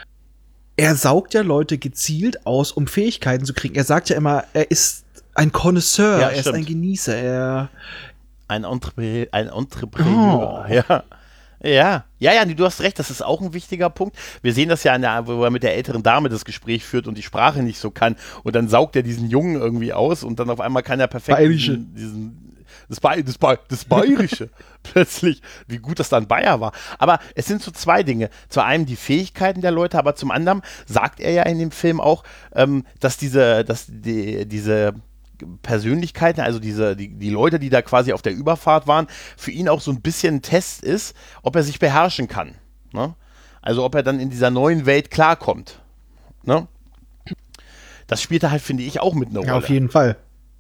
Speaker 3: Er saugt ja Leute gezielt aus, um Fähigkeiten zu kriegen. Er sagt ja immer, er ist ein Connoisseur,
Speaker 1: Ja,
Speaker 3: er ist
Speaker 1: stimmt.
Speaker 3: ein Genießer, er
Speaker 1: Ein, Entrepre ein Entrepreneur, ja. Ja, ja, ja, du hast recht, das ist auch ein wichtiger Punkt. Wir sehen das ja, an der, wo er mit der älteren Dame das Gespräch führt und die Sprache nicht so kann. Und dann saugt er diesen Jungen irgendwie aus und dann auf einmal kann er perfekt
Speaker 3: Bayerische.
Speaker 1: diesen, diesen das, Bay, das, Bay, das Bayerische. Plötzlich, wie gut das dann Bayer war. Aber es sind so zwei Dinge. Zu einem die Fähigkeiten der Leute, aber zum anderen sagt er ja in dem Film auch, ähm, dass diese, dass die, diese Persönlichkeiten, also diese, die, die Leute, die da quasi auf der Überfahrt waren, für ihn auch so ein bisschen ein Test ist, ob er sich beherrschen kann. Ne? Also ob er dann in dieser neuen Welt klarkommt. Ne? Das spielt er halt, finde ich, auch mit einer Rolle.
Speaker 3: Ja, auf jeden Fall.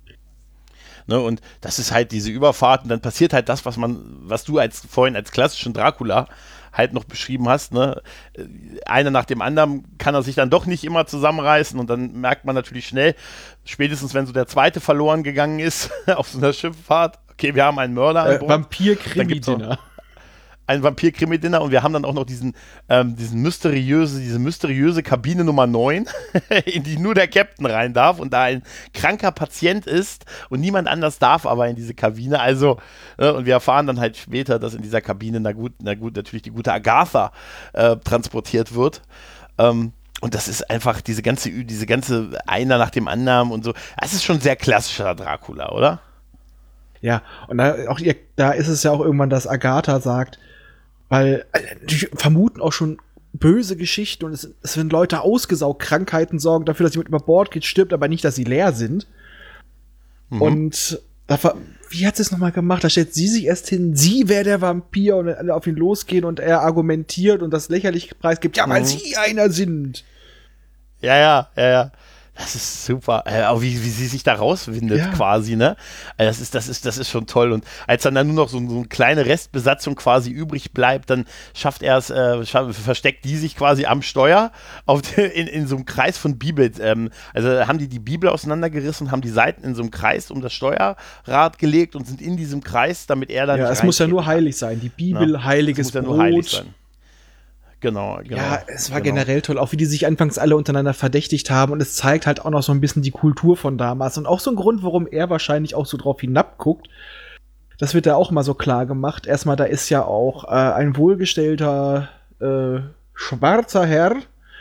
Speaker 1: Ne, und das ist halt diese Überfahrt und dann passiert halt das, was man, was du als vorhin als klassischen Dracula halt noch beschrieben hast, ne? Einer nach dem anderen kann er sich dann doch nicht immer zusammenreißen und dann merkt man natürlich schnell, spätestens wenn so der zweite verloren gegangen ist auf so einer Schifffahrt, okay, wir haben einen Mörder an
Speaker 3: Äh,
Speaker 1: Bord.
Speaker 3: Vampir-Krimi-Dinner.
Speaker 1: Ein Vampir-Krimi-Dinner und wir haben dann auch noch diesen, ähm, diesen mysteriöse, diese mysteriöse Kabine Nummer neun, in die nur der Captain rein darf und da ein kranker Patient ist und niemand anders darf aber in diese Kabine. Also, äh, und wir erfahren dann halt später, dass in dieser Kabine, na gut, na gut, natürlich die gute Agatha äh, transportiert wird. Ähm, und das ist einfach diese ganze, diese ganze einer nach dem anderen und so. Das ist schon sehr klassischer Dracula, oder?
Speaker 3: Ja, und da, auch, ihr- da ist es ja auch irgendwann, dass Agatha sagt, weil äh, die vermuten auch schon böse Geschichten und es, es werden Leute ausgesaugt, Krankheiten sorgen dafür, dass jemand über Bord geht, stirbt, aber nicht, dass sie leer sind.
Speaker 1: Mhm.
Speaker 3: Und da, ver- wie hat sie es nochmal gemacht? Da stellt sie sich erst hin, sie wäre der Vampir und dann alle auf ihn losgehen und er argumentiert und das lächerliche Preisgibt, ja, weil
Speaker 1: Mhm.
Speaker 3: sie einer sind.
Speaker 1: Ja, ja, ja, ja. Das ist super. Äh, auch wie, wie sie sich da rauswindet
Speaker 3: Ja.
Speaker 1: quasi, ne? Also das ist, das ist, das ist schon toll. Und als dann, dann nur noch so, so eine kleine Restbesatzung quasi übrig bleibt, dann schafft er es, äh, schaff, versteckt die sich quasi am Steuer auf de, in, in so einem Kreis von Bibel. Ähm, also haben die die Bibel auseinandergerissen und haben die Seiten in so einem Kreis um das Steuerrad gelegt und sind in diesem Kreis, damit er dann
Speaker 3: Ja,
Speaker 1: nicht
Speaker 3: es muss ja nur
Speaker 1: reintreten
Speaker 3: heilig sein. Die Bibel,
Speaker 1: kann.
Speaker 3: heiliges
Speaker 1: Es muss ja
Speaker 3: Brot.
Speaker 1: nur heilig sein. Genau, genau.
Speaker 3: Ja, es war
Speaker 1: genau.
Speaker 3: generell toll, auch wie die sich anfangs alle untereinander verdächtigt haben und es zeigt halt auch noch so ein bisschen die Kultur von damals und auch so ein Grund, warum er wahrscheinlich auch so drauf hinabguckt. Das wird da auch mal so klar gemacht. Erstmal, da ist ja auch äh, ein wohlgestellter äh, schwarzer Herr,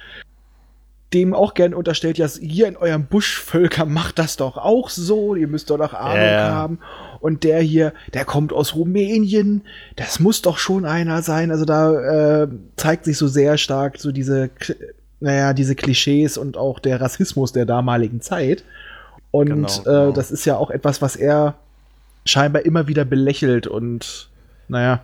Speaker 3: dem auch gern unterstellt, ja, ihr in eurem Buschvölker macht das doch auch so, ihr müsst doch noch Ahnung
Speaker 1: Ja.
Speaker 3: haben. Und der hier, der kommt aus Rumänien, das muss doch schon einer sein. Also da äh, zeigt sich so sehr stark so diese, K- naja, diese Klischees und auch der Rassismus der damaligen Zeit. Und
Speaker 1: Genau, genau.
Speaker 3: Äh, das ist ja auch etwas, was er scheinbar immer wieder belächelt und naja.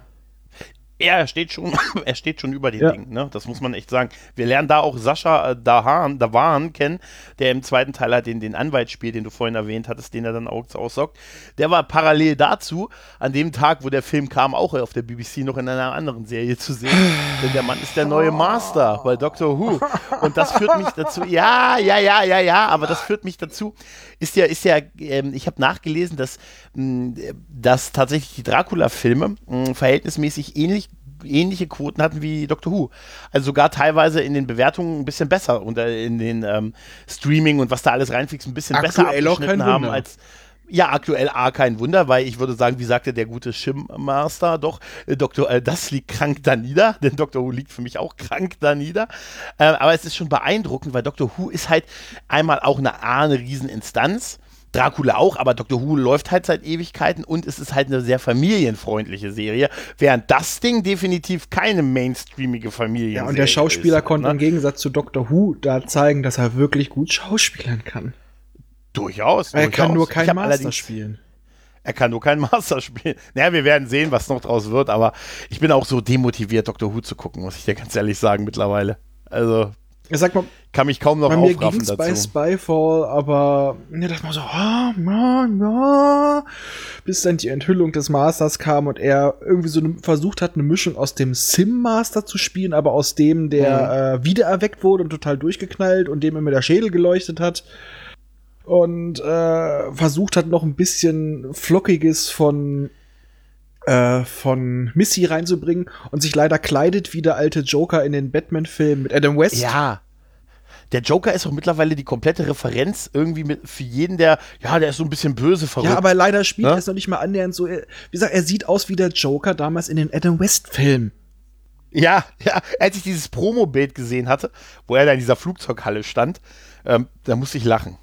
Speaker 1: Ja, er steht schon, er steht schon über den
Speaker 3: Ja.
Speaker 1: Dingen, ne? Das muss man echt sagen. Wir lernen da auch Sascha äh, Dahan, Davan kennen, der im zweiten Teil halt den, den Anwalt spielt, den du vorhin erwähnt hattest, den er dann auch aussaugt. Der war parallel dazu, an dem Tag, wo der Film kam, auch auf der B B C noch in einer anderen Serie zu sehen. Denn der Mann ist der neue Master bei Doctor Who. Und das führt mich dazu, ja, ja, ja, ja, ja, aber das führt mich dazu, ist ja, ist ja, ähm, ich habe nachgelesen, dass, mh, dass tatsächlich die Dracula-Filme mh, verhältnismäßig ähnlich ähnliche Quoten hatten wie Doctor Who. Also sogar teilweise in den Bewertungen ein bisschen besser und äh, in den ähm, Streaming und was da alles reinfliegt, ein bisschen besser
Speaker 3: Aktuell auch
Speaker 1: abgeschnitten
Speaker 3: kein
Speaker 1: haben
Speaker 3: Wunder.
Speaker 1: als ja, aktuell A, kein Wunder, weil ich würde sagen, wie sagte der gute Shim-Master, doch, äh, Doktor, äh, das liegt krank da nieder, denn Doctor Who liegt für mich auch krank da nieder. Äh, aber es ist schon beeindruckend, weil Doctor Who ist halt einmal auch eine A, eine Rieseninstanz, Dracula auch, aber Doctor Who läuft halt seit Ewigkeiten und es ist halt eine sehr familienfreundliche Serie, während das Ding definitiv keine mainstreamige Familienserie
Speaker 3: Ja, und der Schauspieler
Speaker 1: ist,
Speaker 3: konnte
Speaker 1: ne?
Speaker 3: im Gegensatz zu Doctor Who da zeigen, dass er wirklich gut schauspielern kann.
Speaker 1: Durchaus.
Speaker 3: Er kann
Speaker 1: durchaus.
Speaker 3: nur
Speaker 1: Ich
Speaker 3: kein
Speaker 1: hab
Speaker 3: Master
Speaker 1: allerdings-
Speaker 3: spielen.
Speaker 1: Er kann nur keinen Master spielen. Naja, wir werden sehen, was noch draus wird, aber ich bin auch so demotiviert, Doctor Who zu gucken, muss ich dir ganz ehrlich sagen mittlerweile. Also,
Speaker 3: Ich sag mal,
Speaker 1: kann mich kaum noch
Speaker 3: bei mir
Speaker 1: aufraffen
Speaker 3: ging's bei
Speaker 1: dazu.
Speaker 3: Spyfall, aber mir dachte man so, ah, ja, ja, bis dann die Enthüllung des Masters kam und er irgendwie so ne, versucht hat, eine Mischung aus dem Sim-Master zu spielen, aber aus dem, der äh, wiedererweckt wurde und total durchgeknallt und dem immer der Schädel geleuchtet hat. Und äh, versucht hat, noch ein bisschen Flockiges von äh, von Missy reinzubringen und sich leider kleidet wie der alte Joker in den Batman-Filmen mit Adam West.
Speaker 1: Ja. Der Joker ist auch mittlerweile die komplette Referenz irgendwie mit, für jeden, der, ja, der ist so ein bisschen böse verrückt.
Speaker 3: Ja, aber leider spielt
Speaker 1: Ne?
Speaker 3: er es noch nicht mal annähernd so. Er- Wie gesagt, er sieht aus wie der Joker damals in den Adam West-Filmen.
Speaker 1: Ja, ja, als ich dieses Promo-Bild gesehen hatte, wo er da in dieser Flugzeughalle stand, ähm, da musste ich lachen.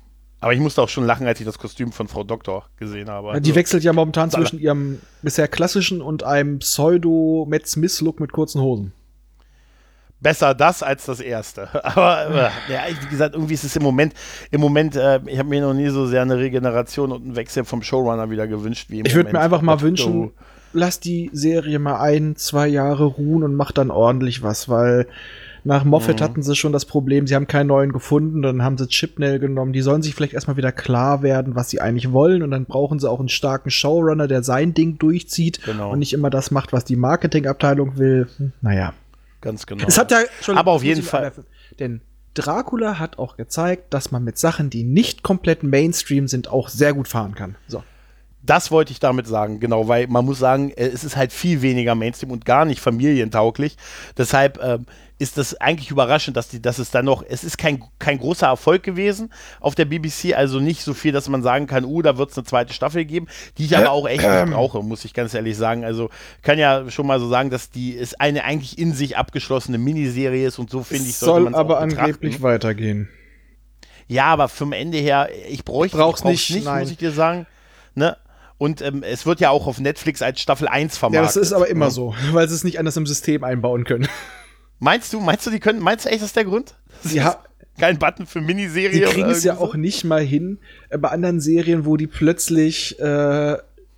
Speaker 1: Aber ich musste auch schon lachen, als ich das Kostüm von Frau Doktor gesehen habe.
Speaker 3: Ja, die wechselt ja momentan
Speaker 1: Salah.
Speaker 3: zwischen ihrem bisher klassischen und einem Pseudo-Matt Smith-Look mit kurzen Hosen.
Speaker 1: Besser das als das erste. Aber äh, ja, wie gesagt, irgendwie ist es im Moment, im Moment, äh, ich habe mir noch nie so sehr eine Regeneration und einen Wechsel vom Showrunner wieder gewünscht wie im
Speaker 3: Ich würde
Speaker 1: Moment.
Speaker 3: mir einfach mal
Speaker 1: Oh.
Speaker 3: wünschen, lass die Serie mal ein, zwei Jahre ruhen und mach dann ordentlich was, weil nach Moffat
Speaker 1: Mhm.
Speaker 3: hatten sie schon das Problem, sie haben keinen neuen gefunden, dann haben sie Chibnall genommen, die sollen sich vielleicht erstmal wieder klar werden, was sie eigentlich wollen und dann brauchen sie auch einen starken Showrunner, der sein Ding durchzieht
Speaker 1: Genau.
Speaker 3: und nicht immer das macht, was die Marketingabteilung will. Hm, Naja.
Speaker 1: Ganz genau.
Speaker 3: Es hat ja schon.
Speaker 1: Aber auf
Speaker 3: das muss
Speaker 1: jeden
Speaker 3: ich
Speaker 1: Fall.
Speaker 3: anmerken, denn Dracula hat auch gezeigt, dass man mit Sachen, die nicht komplett Mainstream sind, auch sehr gut fahren kann. So.
Speaker 1: Das wollte ich damit sagen, genau, weil man muss sagen, äh, es ist halt viel weniger Mainstream und gar nicht familientauglich. Deshalb ähm, ist das eigentlich überraschend, dass, die, dass es dann noch, es ist kein, kein großer Erfolg gewesen auf der B B C, also nicht so viel, dass man sagen kann, uh, da wird es eine zweite Staffel geben, die ich aber auch echt nicht brauche, muss ich ganz ehrlich sagen. Also kann ja schon mal so sagen, dass die es eine eigentlich in sich abgeschlossene Miniserie ist und so finde ich, sollte
Speaker 3: Soll
Speaker 1: man's
Speaker 3: aber
Speaker 1: auch betrachten.
Speaker 3: angeblich weitergehen.
Speaker 1: Ja, aber vom Ende her, ich bräuchte
Speaker 3: Brauch's
Speaker 1: ich brauch's
Speaker 3: nicht,
Speaker 1: nicht
Speaker 3: nein.
Speaker 1: muss ich dir sagen. Ne? Und ähm, es wird ja auch auf Netflix als Staffel eins
Speaker 3: Ja,
Speaker 1: vermarktet.
Speaker 3: das ist aber immer
Speaker 1: ne?
Speaker 3: so, weil sie es nicht anders im System einbauen können.
Speaker 1: Meinst du, meinst du, die können, meinst du echt, das ist der Grund?
Speaker 3: Sie, ha
Speaker 1: Kein Button für Miniserie?
Speaker 3: sie
Speaker 1: oder
Speaker 3: kriegen es ja
Speaker 1: irgendwie
Speaker 3: auch nicht mal hin, äh, bei anderen Serien, wo die plötzlich äh,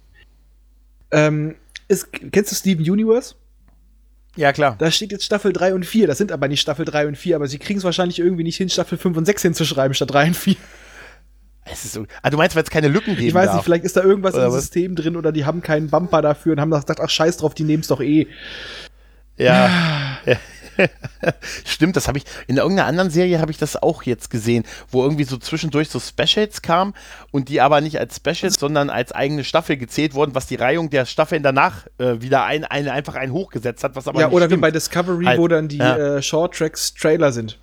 Speaker 3: ähm, ist, kennst du Steven Universe?
Speaker 1: so? Ja, klar.
Speaker 3: Da steht jetzt Staffel drei und vier. Das sind aber nicht Staffel drei und vier, aber sie kriegen es wahrscheinlich irgendwie nicht hin, Staffel fünf und sechs hinzuschreiben statt drei und vier.
Speaker 1: Es ist so, ah, du meinst, weil es keine Lücken geben
Speaker 3: Ich weiß
Speaker 1: darf.
Speaker 3: nicht, vielleicht ist da irgendwas
Speaker 1: Oder
Speaker 3: im
Speaker 1: was?
Speaker 3: System drin oder die haben keinen Bumper dafür und haben gesagt, ach scheiß drauf, die nehmen es doch eh.
Speaker 1: Ja. Stimmt, das habe ich, in irgendeiner anderen Serie habe ich das auch jetzt gesehen, wo irgendwie so zwischendurch so Specials kamen und die aber nicht als Specials, sondern als eigene Staffel gezählt wurden, was die Reihung der Staffeln danach äh, wieder ein, ein, einfach einen hochgesetzt hat, was aber
Speaker 3: Ja,
Speaker 1: nicht
Speaker 3: oder
Speaker 1: stimmt.
Speaker 3: wie bei Discovery,
Speaker 1: Halt,
Speaker 3: wo dann die
Speaker 1: ja.
Speaker 3: äh, Short Tracks Trailer sind.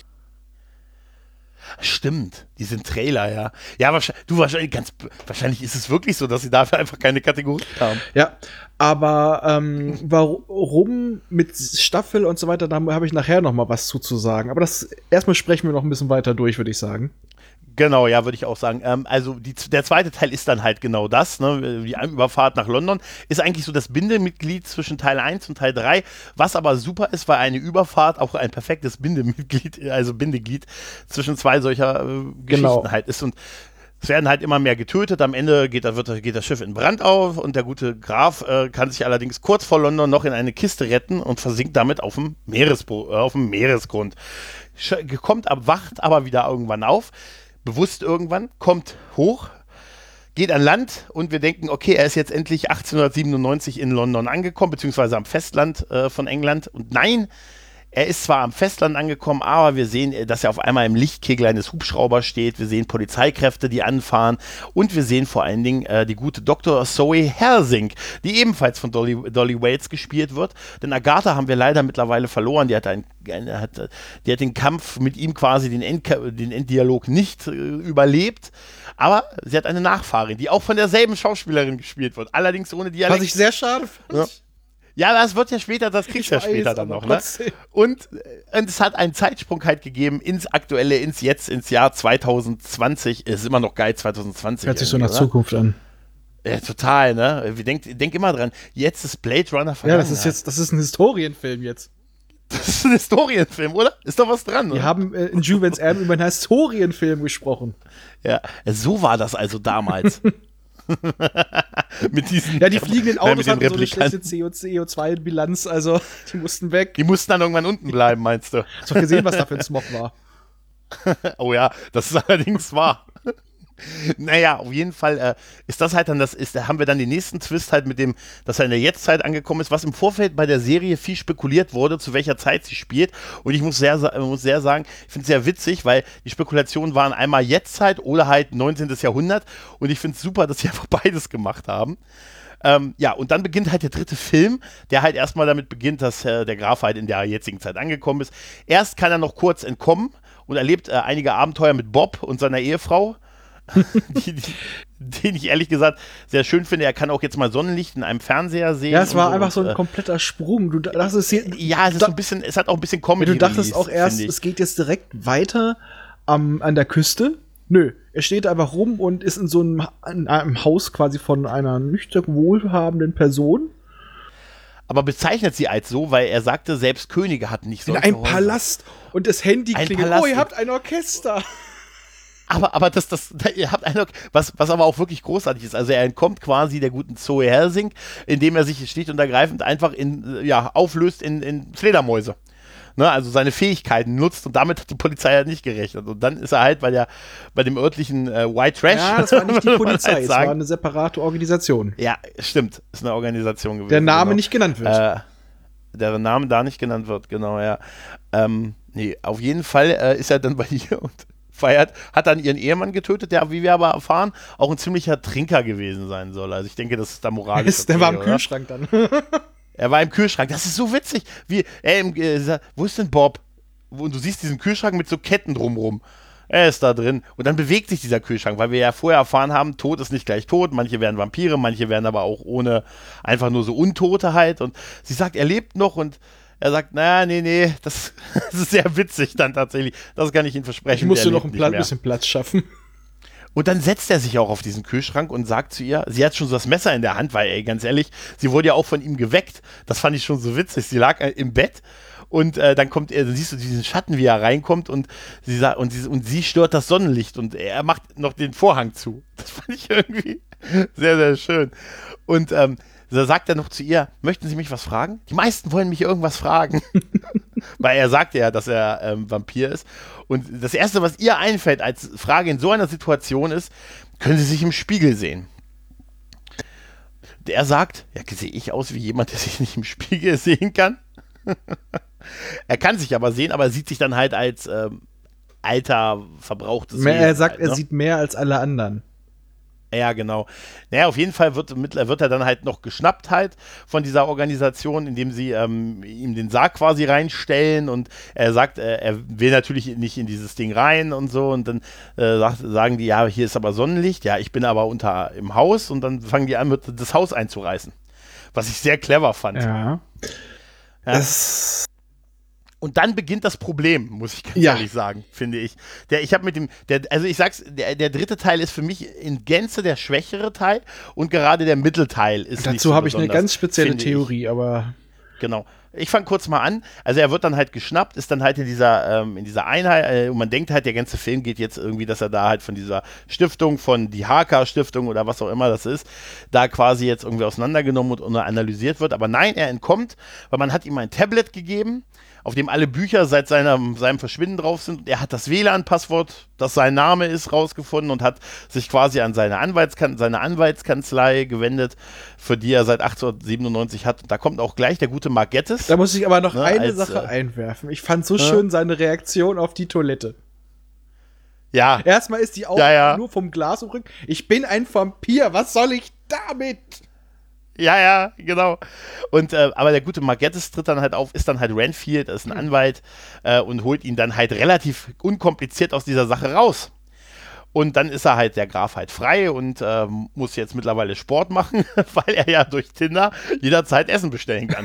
Speaker 1: Stimmt, die sind Trailer, ja. Ja, wahrscheinlich, du wahrscheinlich ganz, wahrscheinlich ist es wirklich so, dass sie dafür einfach keine Kategorie haben.
Speaker 3: Ja, aber ähm, warum mit Staffel und so weiter, da habe ich nachher noch mal was zuzusagen. Aber das erstmal sprechen wir noch ein bisschen weiter durch, würde ich sagen.
Speaker 1: Genau, ja, würde ich auch sagen. Ähm, also die, der zweite Teil ist dann halt genau das, ne? Die Überfahrt nach London ist eigentlich so das Bindemitglied zwischen Teil eins und Teil drei, was aber super ist, weil eine Überfahrt auch ein perfektes Bindemitglied, also Bindeglied zwischen zwei solcher äh, Geschichten
Speaker 3: Genau.
Speaker 1: halt ist. Und es werden halt immer mehr getötet. Am Ende geht, wird, geht das Schiff in Brand auf und der gute Graf äh, kann sich allerdings kurz vor London noch in eine Kiste retten und versinkt damit auf dem, Meeresbo äh, auf dem Meeresgrund. Sch kommt ab, wacht aber wieder irgendwann auf, bewusst irgendwann, kommt hoch, geht an Land und wir denken, okay, er ist jetzt endlich achtzehnhundertsiebenundneunzig in London angekommen, beziehungsweise am Festland äh, von England. Und nein, er ist zwar am Festland angekommen, aber wir sehen, äh, dass er auf einmal im Lichtkegel eines Hubschraubers steht. Wir sehen Polizeikräfte, die anfahren. Und wir sehen vor allen Dingen äh, die gute Doktor Zoe Hersink, die ebenfalls von Dolly, Dolly Wales gespielt wird. Denn Agatha haben wir leider mittlerweile verloren. Die hat, ein, eine, hat, die hat den Kampf mit ihm quasi, den, End, den Enddialog nicht äh, überlebt. Aber sie hat eine Nachfahrin, die auch von derselben Schauspielerin gespielt wird. Allerdings ohne Dialekt.
Speaker 3: Was ich sehr schade fand.
Speaker 1: Ja. Ja, das wird ja später, das kriegst du ja
Speaker 3: Ich weiß,
Speaker 1: später dann
Speaker 3: aber
Speaker 1: noch. Ne?
Speaker 3: trotzdem.
Speaker 1: Und, äh, und es hat einen Zeitsprung halt gegeben ins aktuelle, ins Jetzt, ins Jahr zwanzig zwanzig. Es ist immer noch geil, zwanzig zwanzig.
Speaker 3: Hört sich so nach
Speaker 1: irgendwie,
Speaker 3: Zukunft an.
Speaker 1: oder? Ja, total, ne? Wir denk, denk immer dran, jetzt ist Blade Runner
Speaker 3: Ja,
Speaker 1: Vergangenheit.
Speaker 3: das ist jetzt, das ist ein Historienfilm jetzt.
Speaker 1: Das ist ein Historienfilm, oder? Ist doch was dran,
Speaker 3: Wir
Speaker 1: oder?
Speaker 3: haben äh, in Jules Erben über einen Historienfilm gesprochen.
Speaker 1: Ja, so war das also damals. Mit diesen,
Speaker 3: Ja, die fliegenden
Speaker 1: Nein,
Speaker 3: Autos
Speaker 1: mit den
Speaker 3: hatten so eine
Speaker 1: Replikanten.
Speaker 3: schlechte C O zwei Bilanz, also die mussten weg.
Speaker 1: Die mussten dann irgendwann unten bleiben, meinst du?
Speaker 3: Hast doch gesehen, was da für ein Smog war.
Speaker 1: Oh ja, das ist allerdings wahr. Naja, auf jeden Fall äh, ist das halt dann, das ist, da haben wir dann den nächsten Twist halt mit dem, dass er in der Jetztzeit angekommen ist, was im Vorfeld bei der Serie viel spekuliert wurde, zu welcher Zeit sie spielt. Und ich muss sehr, sa- muss sehr sagen, ich finde es sehr witzig, weil die Spekulationen waren einmal Jetztzeit oder halt neunzehnten. Jahrhundert. Und ich finde es super, dass sie einfach beides gemacht haben. Ähm, ja, und dann beginnt halt der dritte Film, der halt erstmal damit beginnt, dass äh, der Graf halt in der jetzigen Zeit angekommen ist. Erst kann er noch kurz entkommen und erlebt äh, einige Abenteuer mit Bob und seiner Ehefrau. die, die, den ich ehrlich gesagt sehr schön finde. Er kann auch jetzt mal Sonnenlicht in einem Fernseher sehen.
Speaker 3: Ja, es war
Speaker 1: und
Speaker 3: einfach so
Speaker 1: und,
Speaker 3: ein
Speaker 1: äh,
Speaker 3: kompletter Sprung. Du dachtest, hier,
Speaker 1: Ja, es ist
Speaker 3: da-
Speaker 1: so ein bisschen, es hat auch ein bisschen Comedy.
Speaker 3: du dachtest
Speaker 1: Release,
Speaker 3: auch erst,
Speaker 1: finde ich.
Speaker 3: es geht jetzt direkt weiter am, an der Küste. Nö. Er steht einfach rum und ist in so einem, in einem Haus quasi von einer nüchtern wohlhabenden Person.
Speaker 1: Aber bezeichnet sie als so, weil er sagte, selbst Könige hatten nicht
Speaker 3: In
Speaker 1: solche
Speaker 3: einem
Speaker 1: Häuser.
Speaker 3: Palast. Und das Handy
Speaker 1: Ein
Speaker 3: klingelt.
Speaker 1: Palast.
Speaker 3: Oh, ihr habt ein Orchester.
Speaker 1: Aber, aber das, das, ihr habt eine, was, was aber auch wirklich großartig ist. Also er entkommt quasi der guten Zoe Helsing, indem er sich schlicht und ergreifend einfach in, ja, auflöst in, in Fledermäuse. Ne, also seine Fähigkeiten nutzt und damit hat die Polizei halt nicht gerechnet. Und dann ist er halt bei der, bei dem örtlichen äh, White Trash.
Speaker 3: Ja, das war nicht die
Speaker 1: würde man
Speaker 3: Polizei,
Speaker 1: halt
Speaker 3: es
Speaker 1: sagen.
Speaker 3: war eine separate Organisation.
Speaker 1: Ja, stimmt. Ist eine Organisation gewesen.
Speaker 3: Der Name
Speaker 1: genau.
Speaker 3: nicht genannt wird.
Speaker 1: Äh, der Name da nicht genannt wird, genau, ja. Ähm, nee, auf jeden Fall äh, ist er dann bei ihr und feiert, hat dann ihren Ehemann getötet, der, wie wir aber erfahren, auch ein ziemlicher Trinker gewesen sein soll. Also ich denke, das ist da moralisch.
Speaker 3: der
Speaker 1: okay,
Speaker 3: war im
Speaker 1: oder?
Speaker 3: Kühlschrank dann.
Speaker 1: Er war im Kühlschrank. Das ist so witzig. Wie, er im, äh, sagt, wo ist denn Bob? Und du siehst diesen Kühlschrank mit so Ketten drumrum. Er ist da drin. Und dann bewegt sich dieser Kühlschrank, weil wir ja vorher erfahren haben, Tod ist nicht gleich tot. Manche werden Vampire, manche werden aber auch ohne, einfach nur so Untote halt. Und sie sagt, er lebt noch und er sagt, naja, nee, nee, das, das ist sehr witzig dann tatsächlich. Das kann ich Ihnen versprechen.
Speaker 3: Ich musste
Speaker 1: der
Speaker 3: noch
Speaker 1: lebt
Speaker 3: ein
Speaker 1: nicht
Speaker 3: Pla-
Speaker 1: mehr.
Speaker 3: bisschen Platz schaffen.
Speaker 1: Und dann setzt er sich auch auf diesen Kühlschrank und sagt zu ihr, sie hat schon so das Messer in der Hand, weil, ey, ganz ehrlich, sie wurde ja auch von ihm geweckt. Das fand ich schon so witzig. Sie lag äh, im Bett und äh, dann kommt er, dann siehst du diesen Schatten, wie er reinkommt und sie sagt, und sie, und sie stört das Sonnenlicht und er macht noch den Vorhang zu. Das fand ich irgendwie sehr, sehr schön. Und ähm, da sagt er noch zu ihr, möchten Sie mich was fragen? Die meisten wollen mich irgendwas fragen. Weil er sagte ja, dass er ähm, Vampir ist. Und das Erste, was ihr einfällt als Frage in so einer Situation ist, können Sie sich im Spiegel sehen? Der sagt, ja, sehe ich aus wie jemand, der sich nicht im Spiegel sehen kann? Er kann sich aber sehen, aber er sieht sich dann halt als ähm, alter, verbrauchtes
Speaker 3: Mehr, er
Speaker 1: Wesen
Speaker 3: sagt,
Speaker 1: halt,
Speaker 3: er
Speaker 1: ne?
Speaker 3: sieht mehr als alle anderen.
Speaker 1: Ja, genau. Naja, auf jeden Fall wird, mit- wird er dann halt noch geschnappt halt von dieser Organisation, indem sie ähm, ihm den Sarg quasi reinstellen und er sagt, äh, er will natürlich nicht in dieses Ding rein und so und dann äh, sagt, sagen die, ja, hier ist aber Sonnenlicht, ja, ich bin aber unter im Haus und dann fangen die an, mit, das Haus einzureißen. Was ich sehr clever fand.
Speaker 3: Ja.
Speaker 1: Ja.
Speaker 3: Das,
Speaker 1: Und dann beginnt das Problem, muss ich ganz
Speaker 3: Ja.
Speaker 1: ehrlich sagen, finde ich. Der, ich habe mit dem, der, also ich sag's, der, der dritte Teil ist für mich in Gänze der schwächere Teil und gerade der Mittelteil ist nicht
Speaker 3: dazu
Speaker 1: so
Speaker 3: habe ich eine
Speaker 1: besonders,
Speaker 3: ganz spezielle
Speaker 1: finde ich.
Speaker 3: Theorie, aber
Speaker 1: Genau. Ich fange kurz mal an. Also er wird dann halt geschnappt, ist dann halt in dieser, ähm, in dieser Einheit, äh, und man denkt halt, der ganze Film geht jetzt irgendwie, dass er da halt von dieser Stiftung, von die H K-Stiftung oder was auch immer das ist, da quasi jetzt irgendwie auseinandergenommen und, und analysiert wird. Aber nein, er entkommt, weil man hat ihm ein Tablet gegeben, auf dem alle Bücher seit seinem, seinem Verschwinden drauf sind. Und er hat das W L A N-Passwort, das sein Name ist, rausgefunden und hat sich quasi an seine, Anwaltskan seine Anwaltskanzlei gewendet, für die er seit achtzehnhundertsiebenundneunzig hat. Und da kommt auch gleich der gute Mark Gettis.
Speaker 3: da muss ich aber noch
Speaker 1: Ne,
Speaker 3: eine
Speaker 1: als,
Speaker 3: Sache
Speaker 1: äh,
Speaker 3: einwerfen. Ich fand so schön seine Reaktion auf die Toilette.
Speaker 1: Ja,
Speaker 3: Erstmal ist die auch
Speaker 1: Ja, ja.
Speaker 3: nur vom Glas im Rücken. Ich bin ein Vampir, was soll ich damit?
Speaker 1: ja, ja, genau. Und äh, aber der gute Mark Gettis tritt dann halt auf, ist dann halt Renfield, ist ein Anwalt äh, und holt ihn dann halt relativ unkompliziert aus dieser Sache raus. Und dann ist er halt, der Graf halt frei und ähm, muss jetzt mittlerweile Sport machen, weil er ja durch Tinder jederzeit Essen bestellen kann.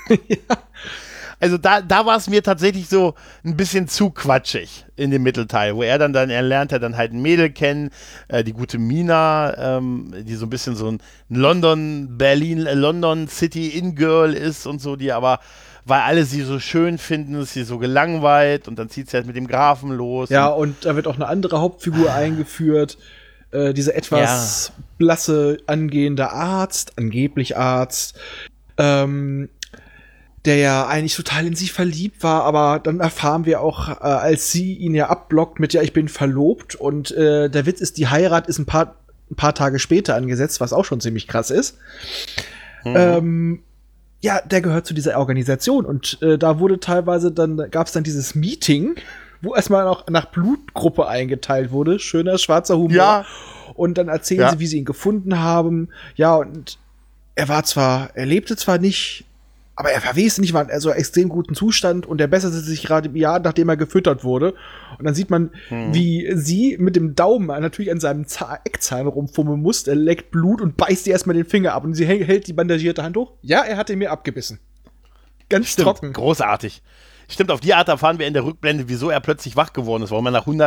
Speaker 1: Also da, da war es mir tatsächlich so ein bisschen zu quatschig in dem Mittelteil, wo er dann, dann er lernt er dann halt ein Mädel kennen, äh, die gute Mina, ähm, die so ein bisschen so ein London, Berlin, äh, London City In-Girl ist und so, die aber, weil alle sie so schön finden, ist sie so gelangweilt und dann zieht sie halt mit dem Grafen los.
Speaker 3: Ja,
Speaker 1: und,
Speaker 3: und da wird auch eine andere Hauptfigur eingeführt. Äh, dieser etwas blasse, angehende Arzt, angeblich Arzt, ähm, der ja eigentlich total in sie verliebt war, aber dann erfahren wir auch, äh, als sie ihn ja abblockt mit, ja, ich bin verlobt und äh, der Witz ist, die Heirat ist ein paar, ein paar Tage später angesetzt, was auch schon ziemlich krass ist.
Speaker 1: Mhm.
Speaker 3: Ähm, ja, der gehört zu dieser Organisation und äh, da wurde teilweise dann, gab es dann dieses Meeting, wo erstmal noch nach Blutgruppe eingeteilt wurde, schöner schwarzer Humor.
Speaker 1: Ja.
Speaker 3: Und dann erzählen
Speaker 1: Ja.
Speaker 3: sie, wie sie ihn gefunden haben. Ja, und er war zwar, er lebte zwar nicht, aber er war wesentlich, war in so einem extrem guten Zustand und er besserte sich gerade im Jahr, nachdem er gefüttert wurde. Und dann sieht man,
Speaker 1: Hm.
Speaker 3: wie sie mit dem Daumen natürlich an seinem Zahn, Eckzahn rumfummeln muss. Er leckt Blut und beißt ihr erstmal den Finger ab. Und sie hält hält die bandagierte Hand hoch. Ja, er hat ihn mir abgebissen. Ganz
Speaker 1: Stimmt,
Speaker 3: trocken.
Speaker 1: großartig. Stimmt, auf die Art erfahren wir in der Rückblende, wieso er plötzlich wach geworden ist, warum er nach hundert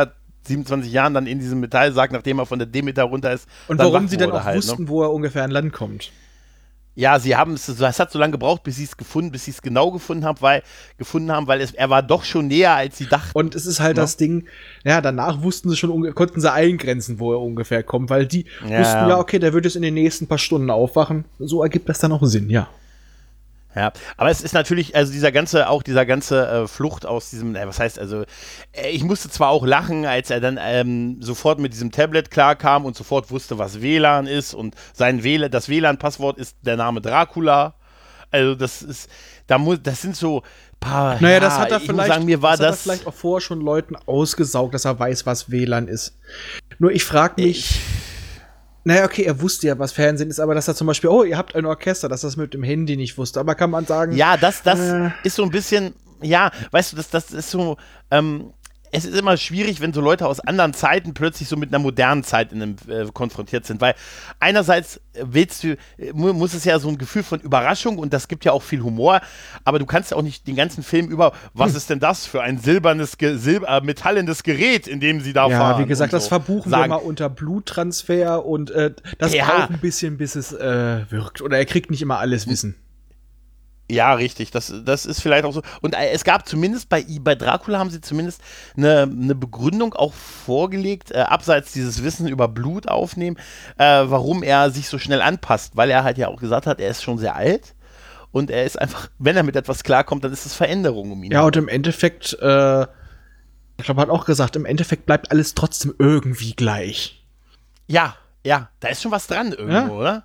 Speaker 1: siebenundzwanzig Jahren dann in diesem Metallsarg, nachdem er von der Demeter runter ist.
Speaker 3: Und
Speaker 1: dann
Speaker 3: warum
Speaker 1: wach
Speaker 3: sie dann
Speaker 1: wurde
Speaker 3: auch
Speaker 1: halt,
Speaker 3: wussten,
Speaker 1: ne?
Speaker 3: wo er ungefähr an Land kommt.
Speaker 1: Ja, sie haben es, es hat so lange gebraucht, bis sie es gefunden, bis sie es genau gefunden haben, weil, gefunden haben, weil es, er war doch schon näher, als sie dachten.
Speaker 3: Und es ist halt
Speaker 1: Ja.
Speaker 3: das Ding, ja, danach wussten sie schon, unge- konnten sie eingrenzen, wo er ungefähr kommt, weil die
Speaker 1: Ja.
Speaker 3: wussten, ja, okay, der wird jetzt in den nächsten paar Stunden aufwachen. So ergibt das dann auch Sinn, ja.
Speaker 1: Ja, aber es ist natürlich, also dieser ganze, auch dieser ganze äh, Flucht aus diesem, äh, was heißt, also, äh, ich musste zwar auch lachen, als er dann ähm, sofort mit diesem Tablet klarkam und sofort wusste, was W L A N ist und sein W L A N, das W L A N-Passwort ist der Name Dracula. Also das ist, da muss, das sind so paar,
Speaker 3: Naja,
Speaker 1: ja,
Speaker 3: das hat er
Speaker 1: ich muss
Speaker 3: vielleicht,
Speaker 1: sagen, mir war
Speaker 3: das hat er
Speaker 1: das,
Speaker 3: vielleicht auch vorher schon Leuten ausgesaugt, dass er weiß, was W L A N ist. Nur ich frage mich,
Speaker 1: ich,
Speaker 3: naja, okay, er wusste ja, was Fernsehen ist, aber dass er zum Beispiel, oh, ihr habt ein Orchester, dass er das mit dem Handy nicht wusste. Aber kann man sagen,
Speaker 1: ja, das, das
Speaker 3: Äh.
Speaker 1: ist so ein bisschen, ja, weißt du, das, das ist so, ähm, es ist immer schwierig, wenn so Leute aus anderen Zeiten plötzlich so mit einer modernen Zeit in einem, äh, konfrontiert sind, weil einerseits willst du, äh, mu- muss es ja so ein Gefühl von Überraschung und das gibt ja auch viel Humor, aber du kannst ja auch nicht den ganzen Film über, was ist denn das für ein silbernes, Ge Silber, äh, metallendes Gerät, in dem sie da
Speaker 3: ja,
Speaker 1: fahren.
Speaker 3: wie gesagt,
Speaker 1: und
Speaker 3: das
Speaker 1: so
Speaker 3: verbuchen wir
Speaker 1: sagen.
Speaker 3: mal unter Bluttransfer und äh, das
Speaker 1: Ja.
Speaker 3: braucht ein bisschen, bis es äh, wirkt. Oder er kriegt nicht immer alles Wissen.
Speaker 1: Ja, richtig. Das, das ist vielleicht auch so. Und äh, es gab zumindest bei, bei Dracula haben sie zumindest eine, eine Begründung auch vorgelegt, äh, abseits dieses Wissen über Blut aufnehmen, äh, warum er sich so schnell anpasst. Weil er halt ja auch gesagt hat, er ist schon sehr alt und er ist einfach, wenn er mit etwas klarkommt, dann ist es Veränderung um ihn.
Speaker 3: Ja, und im Endeffekt, äh, ich glaube, er hat auch gesagt, im Endeffekt bleibt alles trotzdem irgendwie gleich.
Speaker 1: Ja, ja, da ist schon was dran irgendwo, oder?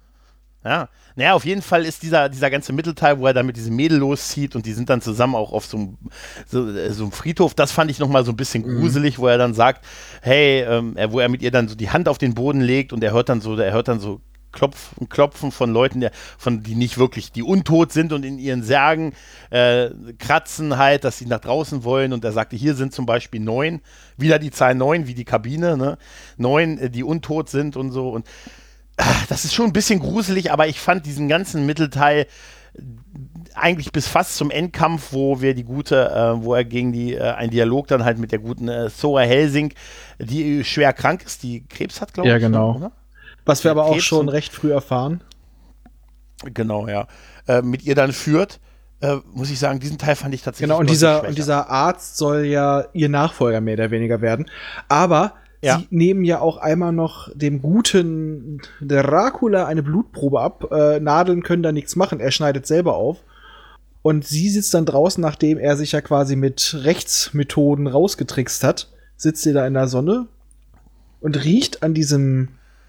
Speaker 1: Ja, naja, auf jeden Fall ist dieser, dieser ganze Mittelteil, wo er dann mit diesem Mädel loszieht und die sind dann zusammen auch auf so einem, so, äh, so einem Friedhof, das fand ich nochmal so ein bisschen gruselig, wo er dann sagt, hey, ähm, er, wo er mit ihr dann so die Hand auf den Boden legt und er hört dann so, er hört dann so Klopfen, Klopfen von Leuten, der, von, die nicht wirklich, die untot sind und in ihren Särgen äh, kratzen halt, dass sie nach draußen wollen und er sagte, hier sind zum Beispiel neun, wieder die Zahl neun, wie die Kabine, ne, neun, äh, die untot sind und so und das ist schon ein bisschen gruselig, aber ich fand diesen ganzen Mittelteil eigentlich bis fast zum Endkampf, wo wir die gute, äh, wo er gegen die, äh, ein Dialog dann halt mit der guten äh, Zora Helsing, die schwer krank ist, die Krebs hat, glaube
Speaker 3: Ja,
Speaker 1: ich.
Speaker 3: genau.
Speaker 1: Oder?
Speaker 3: Was wir aber auch
Speaker 1: Krebs
Speaker 3: schon
Speaker 1: und-
Speaker 3: recht früh erfahren.
Speaker 1: Genau, ja. Äh, mit ihr dann führt, äh, muss ich sagen, diesen Teil fand ich tatsächlich
Speaker 3: Genau, und
Speaker 1: deutlich
Speaker 3: dieser,
Speaker 1: schwächer.
Speaker 3: und dieser Arzt soll ja ihr Nachfolger mehr oder weniger werden. Aber
Speaker 1: Ja.
Speaker 3: sie nehmen ja auch einmal noch dem guten Dracula eine Blutprobe ab. Äh, Nadeln können da nichts machen, er schneidet selber auf. Und sie sitzt dann draußen, nachdem er sich ja quasi mit Rechtsmethoden rausgetrickst hat, sitzt sie da in der Sonne und riecht an diesem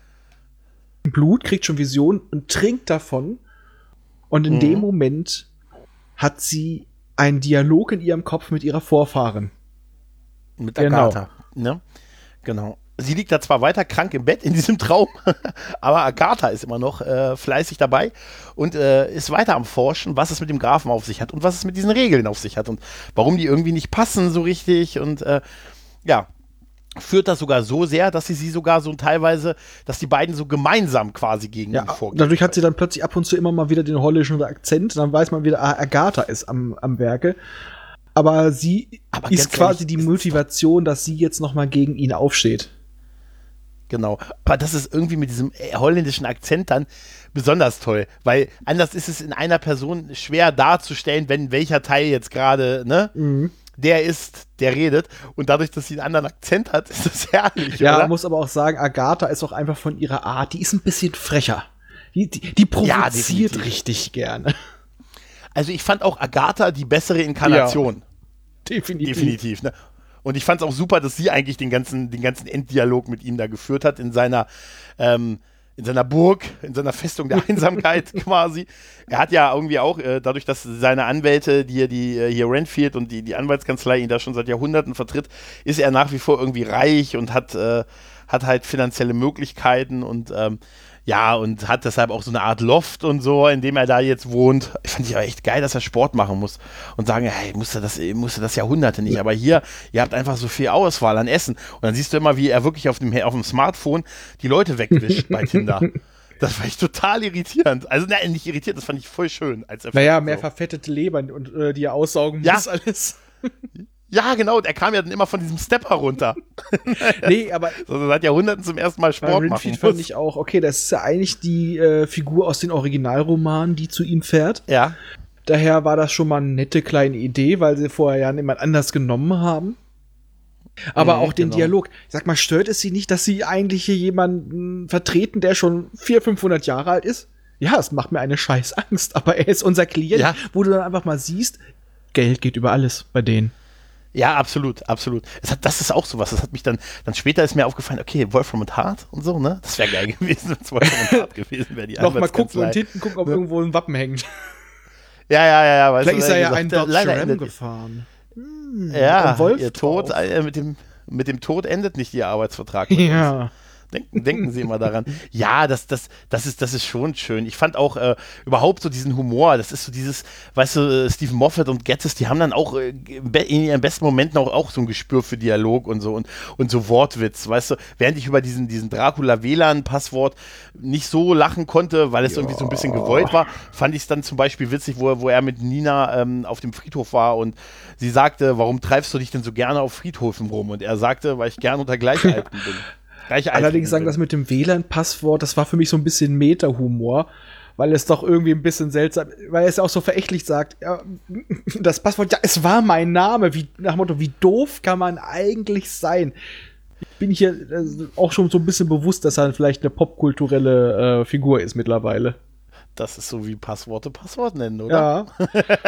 Speaker 3: Blut, kriegt schon Vision und trinkt davon. Und in
Speaker 1: Mhm.
Speaker 3: dem Moment hat sie einen Dialog in ihrem Kopf mit ihrer Vorfahren.
Speaker 1: Mit
Speaker 3: Genau.
Speaker 1: Agatha. Ne? Genau. Sie liegt da zwar weiter krank im Bett in diesem Traum, aber Agatha ist immer noch äh, fleißig dabei und äh, ist weiter am Forschen, was es mit dem Grafen auf sich hat und was es mit diesen Regeln auf sich hat und warum die irgendwie nicht passen so richtig und äh, ja, führt das sogar so sehr, dass sie sie sogar so teilweise, dass die beiden so gemeinsam quasi gegen
Speaker 3: Ja,
Speaker 1: ihn vorgehen.
Speaker 3: dadurch hat sie dann plötzlich ab und zu immer mal wieder den holländischen Akzent. Dann weiß man wieder, ah, Agatha ist am, am Werke. Aber sie
Speaker 1: Aber
Speaker 3: ist
Speaker 1: ganz
Speaker 3: quasi
Speaker 1: ehrlich,
Speaker 3: die
Speaker 1: ist-
Speaker 3: Motivation, dass sie jetzt noch mal gegen ihn aufsteht.
Speaker 1: Genau. Aber das ist irgendwie mit diesem äh, holländischen Akzent dann besonders toll, weil anders ist es in einer Person schwer darzustellen, wenn welcher Teil jetzt gerade, ne,
Speaker 3: Mhm.
Speaker 1: der ist, der redet. Und dadurch, dass sie einen anderen Akzent hat, ist das herrlich,
Speaker 3: Ja,
Speaker 1: oder?
Speaker 3: muss aber auch sagen, Agatha ist auch einfach von ihrer Art, die ist ein bisschen frecher. Die, die, die provoziert
Speaker 1: definitiv.
Speaker 3: richtig gerne.
Speaker 1: Also ich fand auch Agatha die bessere Inkarnation.
Speaker 3: Definitiv.
Speaker 1: Definitiv, ne? Und ich fand es auch super, dass sie eigentlich den ganzen, den ganzen Enddialog mit ihm da geführt hat in seiner, ähm, in seiner Burg, in seiner Festung der Einsamkeit quasi. Er hat ja irgendwie auch, äh, dadurch, dass seine Anwälte, die, die äh, hier Renfield und die, die Anwaltskanzlei ihn da schon seit Jahrhunderten vertritt, ist er nach wie vor irgendwie reich und hat, äh, hat halt finanzielle Möglichkeiten und ähm, ja, und hat deshalb auch so eine Art Loft und so, in dem er da jetzt wohnt. Ich fand ich aber echt geil, dass er Sport machen muss und sagen, hey, musste das, musste das Jahrhunderte nicht, aber hier, ihr habt einfach so viel Auswahl an Essen. Und dann siehst du immer, wie er wirklich auf dem, auf dem Smartphone die Leute wegwischt bei Tinder. Das fand ich total irritierend. Also, nein, nicht irritierend, das fand ich voll schön. Als Effekt
Speaker 3: Naja, mehr
Speaker 1: so.
Speaker 3: verfettete Leber und äh, die er aussaugen
Speaker 1: Ja.
Speaker 3: muss alles.
Speaker 1: Ja, genau, der kam ja dann immer von diesem Stepper runter.
Speaker 3: Nee, aber
Speaker 1: Also seit Jahrhunderten zum ersten Mal
Speaker 3: bei
Speaker 1: Sport machen
Speaker 3: Renfield
Speaker 1: muss.
Speaker 3: fand ich auch, okay, das ist ja eigentlich die äh, Figur aus den Originalromanen, die zu ihm fährt.
Speaker 1: Ja.
Speaker 3: Daher war das schon mal eine nette kleine Idee, weil sie vorher ja jemand anders genommen haben. Aber
Speaker 1: Mhm,
Speaker 3: auch den
Speaker 1: genau.
Speaker 3: Dialog. Ich sag mal, stört es sie nicht, dass sie eigentlich hier jemanden vertreten, der schon vierhundert, fünfhundert Jahre alt ist? Ja, es macht mir eine scheiß Angst, aber er ist unser Klient,
Speaker 1: Ja.
Speaker 3: wo du dann einfach mal siehst, Geld geht über alles bei denen.
Speaker 1: Ja, absolut, absolut. Es hat, das ist auch sowas. Das hat mich dann, dann später ist mir aufgefallen, okay, Wolfram und Hart und so, ne? Das wäre geil gewesen, wenn es Wolfram und Hart gewesen wäre. Die
Speaker 3: Noch mal gucken
Speaker 1: Anwaltskanzlei.
Speaker 3: und hinten gucken, ob irgendwo ein Wappen hängt.
Speaker 1: Ja, ja, ja, ja. Weißt
Speaker 3: Vielleicht
Speaker 1: du,
Speaker 3: ist er ja
Speaker 1: gesagt,
Speaker 3: ein
Speaker 1: der-
Speaker 3: Dodge
Speaker 1: leider
Speaker 3: Ram
Speaker 1: endet-
Speaker 3: gefahren.
Speaker 1: Ja,
Speaker 3: ein Wolf
Speaker 1: ihr Tod,
Speaker 3: drauf.
Speaker 1: äh, mit dem, mit dem Tod endet nicht ihr Arbeitsvertrag.
Speaker 3: Ja.
Speaker 1: Denken, denken Sie immer daran. Ja, das, das, das, ist, das ist schon schön. Ich fand auch äh, überhaupt so diesen Humor, das ist so dieses, weißt du, äh, Stephen Moffat und Gettis, die haben dann auch äh, im be- in ihren besten Momenten auch, auch so ein Gespür für Dialog und so und, und so Wortwitz, weißt du, während ich über diesen, diesen Dracula-W L A N-Passwort nicht so lachen konnte, weil es irgendwie so ein bisschen gewollt war, fand ich es dann zum Beispiel witzig, wo, er- wo er mit Nina ähm, auf dem Friedhof war und sie sagte, warum treibst du dich denn so gerne auf Friedhöfen rum? Und er sagte, weil ich gerne unter Gleichalten bin. Gleichaltrigen
Speaker 3: Allerdings sagen
Speaker 1: bin.
Speaker 3: das mit dem W L A N-Passwort, das war für mich so ein bisschen Meta-Humor, weil es doch irgendwie ein bisschen seltsam, weil er es auch so verächtlich sagt, ja, das Passwort, ja, es war mein Name, wie, nach dem Motto, wie doof kann man eigentlich sein? Ich bin hier äh, auch schon so ein bisschen bewusst, dass er vielleicht eine popkulturelle äh, Figur ist mittlerweile.
Speaker 1: Das ist so wie Passworte Passwort nennen, oder?
Speaker 3: Ja.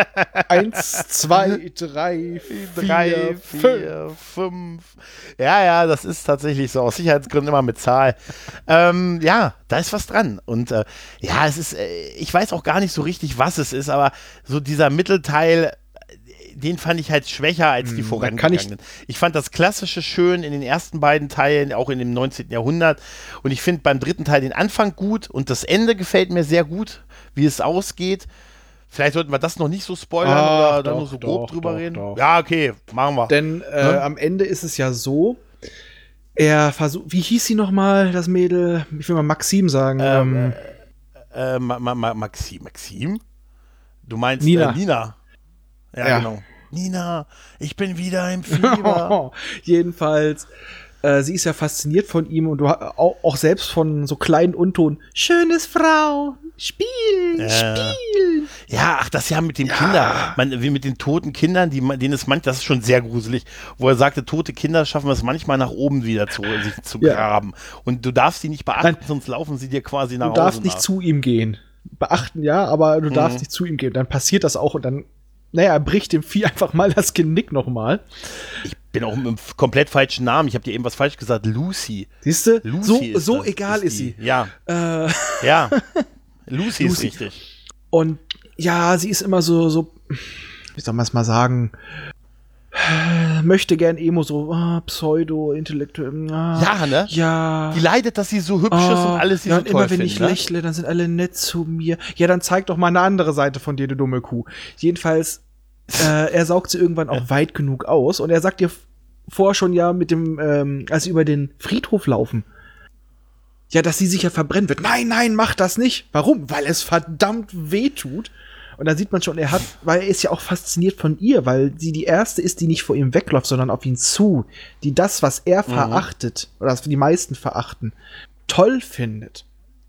Speaker 3: Eins, zwei, drei,
Speaker 1: Drei,
Speaker 3: vier, fünf.
Speaker 1: vier, fünf. Ja, ja, das ist tatsächlich so. Aus Sicherheitsgründen immer mit Zahl. ähm, ja, da ist was dran. Und äh, ja, es ist, äh, ich weiß auch gar nicht so richtig, was es ist, aber so dieser Mittelteil, den fand ich halt schwächer als die
Speaker 3: Hm, da
Speaker 1: vorangegangenen. Ich, ich fand das Klassische schön in den ersten beiden Teilen, auch in dem neunzehnten Jahrhundert. Und ich finde beim dritten Teil den Anfang gut und das Ende gefällt mir sehr gut, wie es ausgeht. Vielleicht sollten wir das noch nicht so spoilern
Speaker 3: Ah,
Speaker 1: oder da
Speaker 3: doch,
Speaker 1: nur so grob
Speaker 3: doch,
Speaker 1: drüber
Speaker 3: doch,
Speaker 1: reden.
Speaker 3: doch.
Speaker 1: Ja, okay, machen wir.
Speaker 3: Denn äh, am Ende ist es ja so, er versucht, wie hieß sie nochmal, das Mädel? Ich will mal Maxim sagen. Ähm,
Speaker 1: äh, Ma Ma Ma Maxim, Maxim? Du meinst
Speaker 3: Nina.
Speaker 1: Äh, Nina. Ja,
Speaker 3: Ja.
Speaker 1: genau. Nina, ich bin wieder im Fieber.
Speaker 3: Jedenfalls, äh, sie ist ja fasziniert von ihm und du ha- auch, auch selbst von so kleinen Unton. Schönes Frau, spielen,
Speaker 1: Äh.
Speaker 3: spielen.
Speaker 1: Ja, ach, das ja mit den Kindern, man, wie mit den toten Kindern, die, man- denen es manchmal, das ist schon sehr gruselig, wo er sagte, tote Kinder schaffen es manchmal nach oben wieder zu, sich zu
Speaker 3: Ja.
Speaker 1: graben. Und du darfst sie nicht beachten,
Speaker 3: Nein.
Speaker 1: sonst laufen sie dir quasi nach
Speaker 3: Du
Speaker 1: Hause
Speaker 3: darfst nicht
Speaker 1: nach.
Speaker 3: zu ihm gehen. Beachten ja, aber du darfst nicht zu ihm gehen. Dann passiert das auch und dann, naja, er bricht dem Vieh einfach mal das Genick nochmal.
Speaker 1: Bin auch mit einem komplett falschen Namen. Ich habe dir eben was falsch gesagt. Lucy.
Speaker 3: Siehst du?
Speaker 1: Lucy
Speaker 3: So,
Speaker 1: ist
Speaker 3: so
Speaker 1: das,
Speaker 3: egal ist,
Speaker 1: die.
Speaker 3: sie.
Speaker 1: Ja,
Speaker 3: Äh,
Speaker 1: ja. Lucy, ist
Speaker 3: Lucy.
Speaker 1: richtig.
Speaker 3: Und ja, sie ist immer so, so, wie soll man es mal sagen, möchte gern Emo, so ah, pseudo-intellektuell. Ah,
Speaker 1: Ja, ne?
Speaker 3: Ja.
Speaker 1: Die leidet, dass sie so hübsch ist
Speaker 3: Ah,
Speaker 1: und alles sie
Speaker 3: ja,
Speaker 1: so
Speaker 3: und
Speaker 1: toll
Speaker 3: immer wenn
Speaker 1: finden,
Speaker 3: ich
Speaker 1: ne?
Speaker 3: lächle, dann sind alle nett zu mir. Ja, dann zeig doch mal eine andere Seite von dir, du dumme Kuh. Jedenfalls, äh, er saugt sie irgendwann auch weit genug aus und er sagt dir vorher schon ja mit dem, ähm, als sie über den Friedhof laufen, ja, dass sie sich ja verbrennen wird. Nein, nein, mach das nicht. Warum? Weil es verdammt weh tut. Und dann sieht man schon, er hat, weil er ist ja auch fasziniert von ihr, weil sie die erste ist, die nicht vor ihm wegläuft, sondern auf ihn zu, die das, was er verachtet, oder was die meisten verachten, toll findet.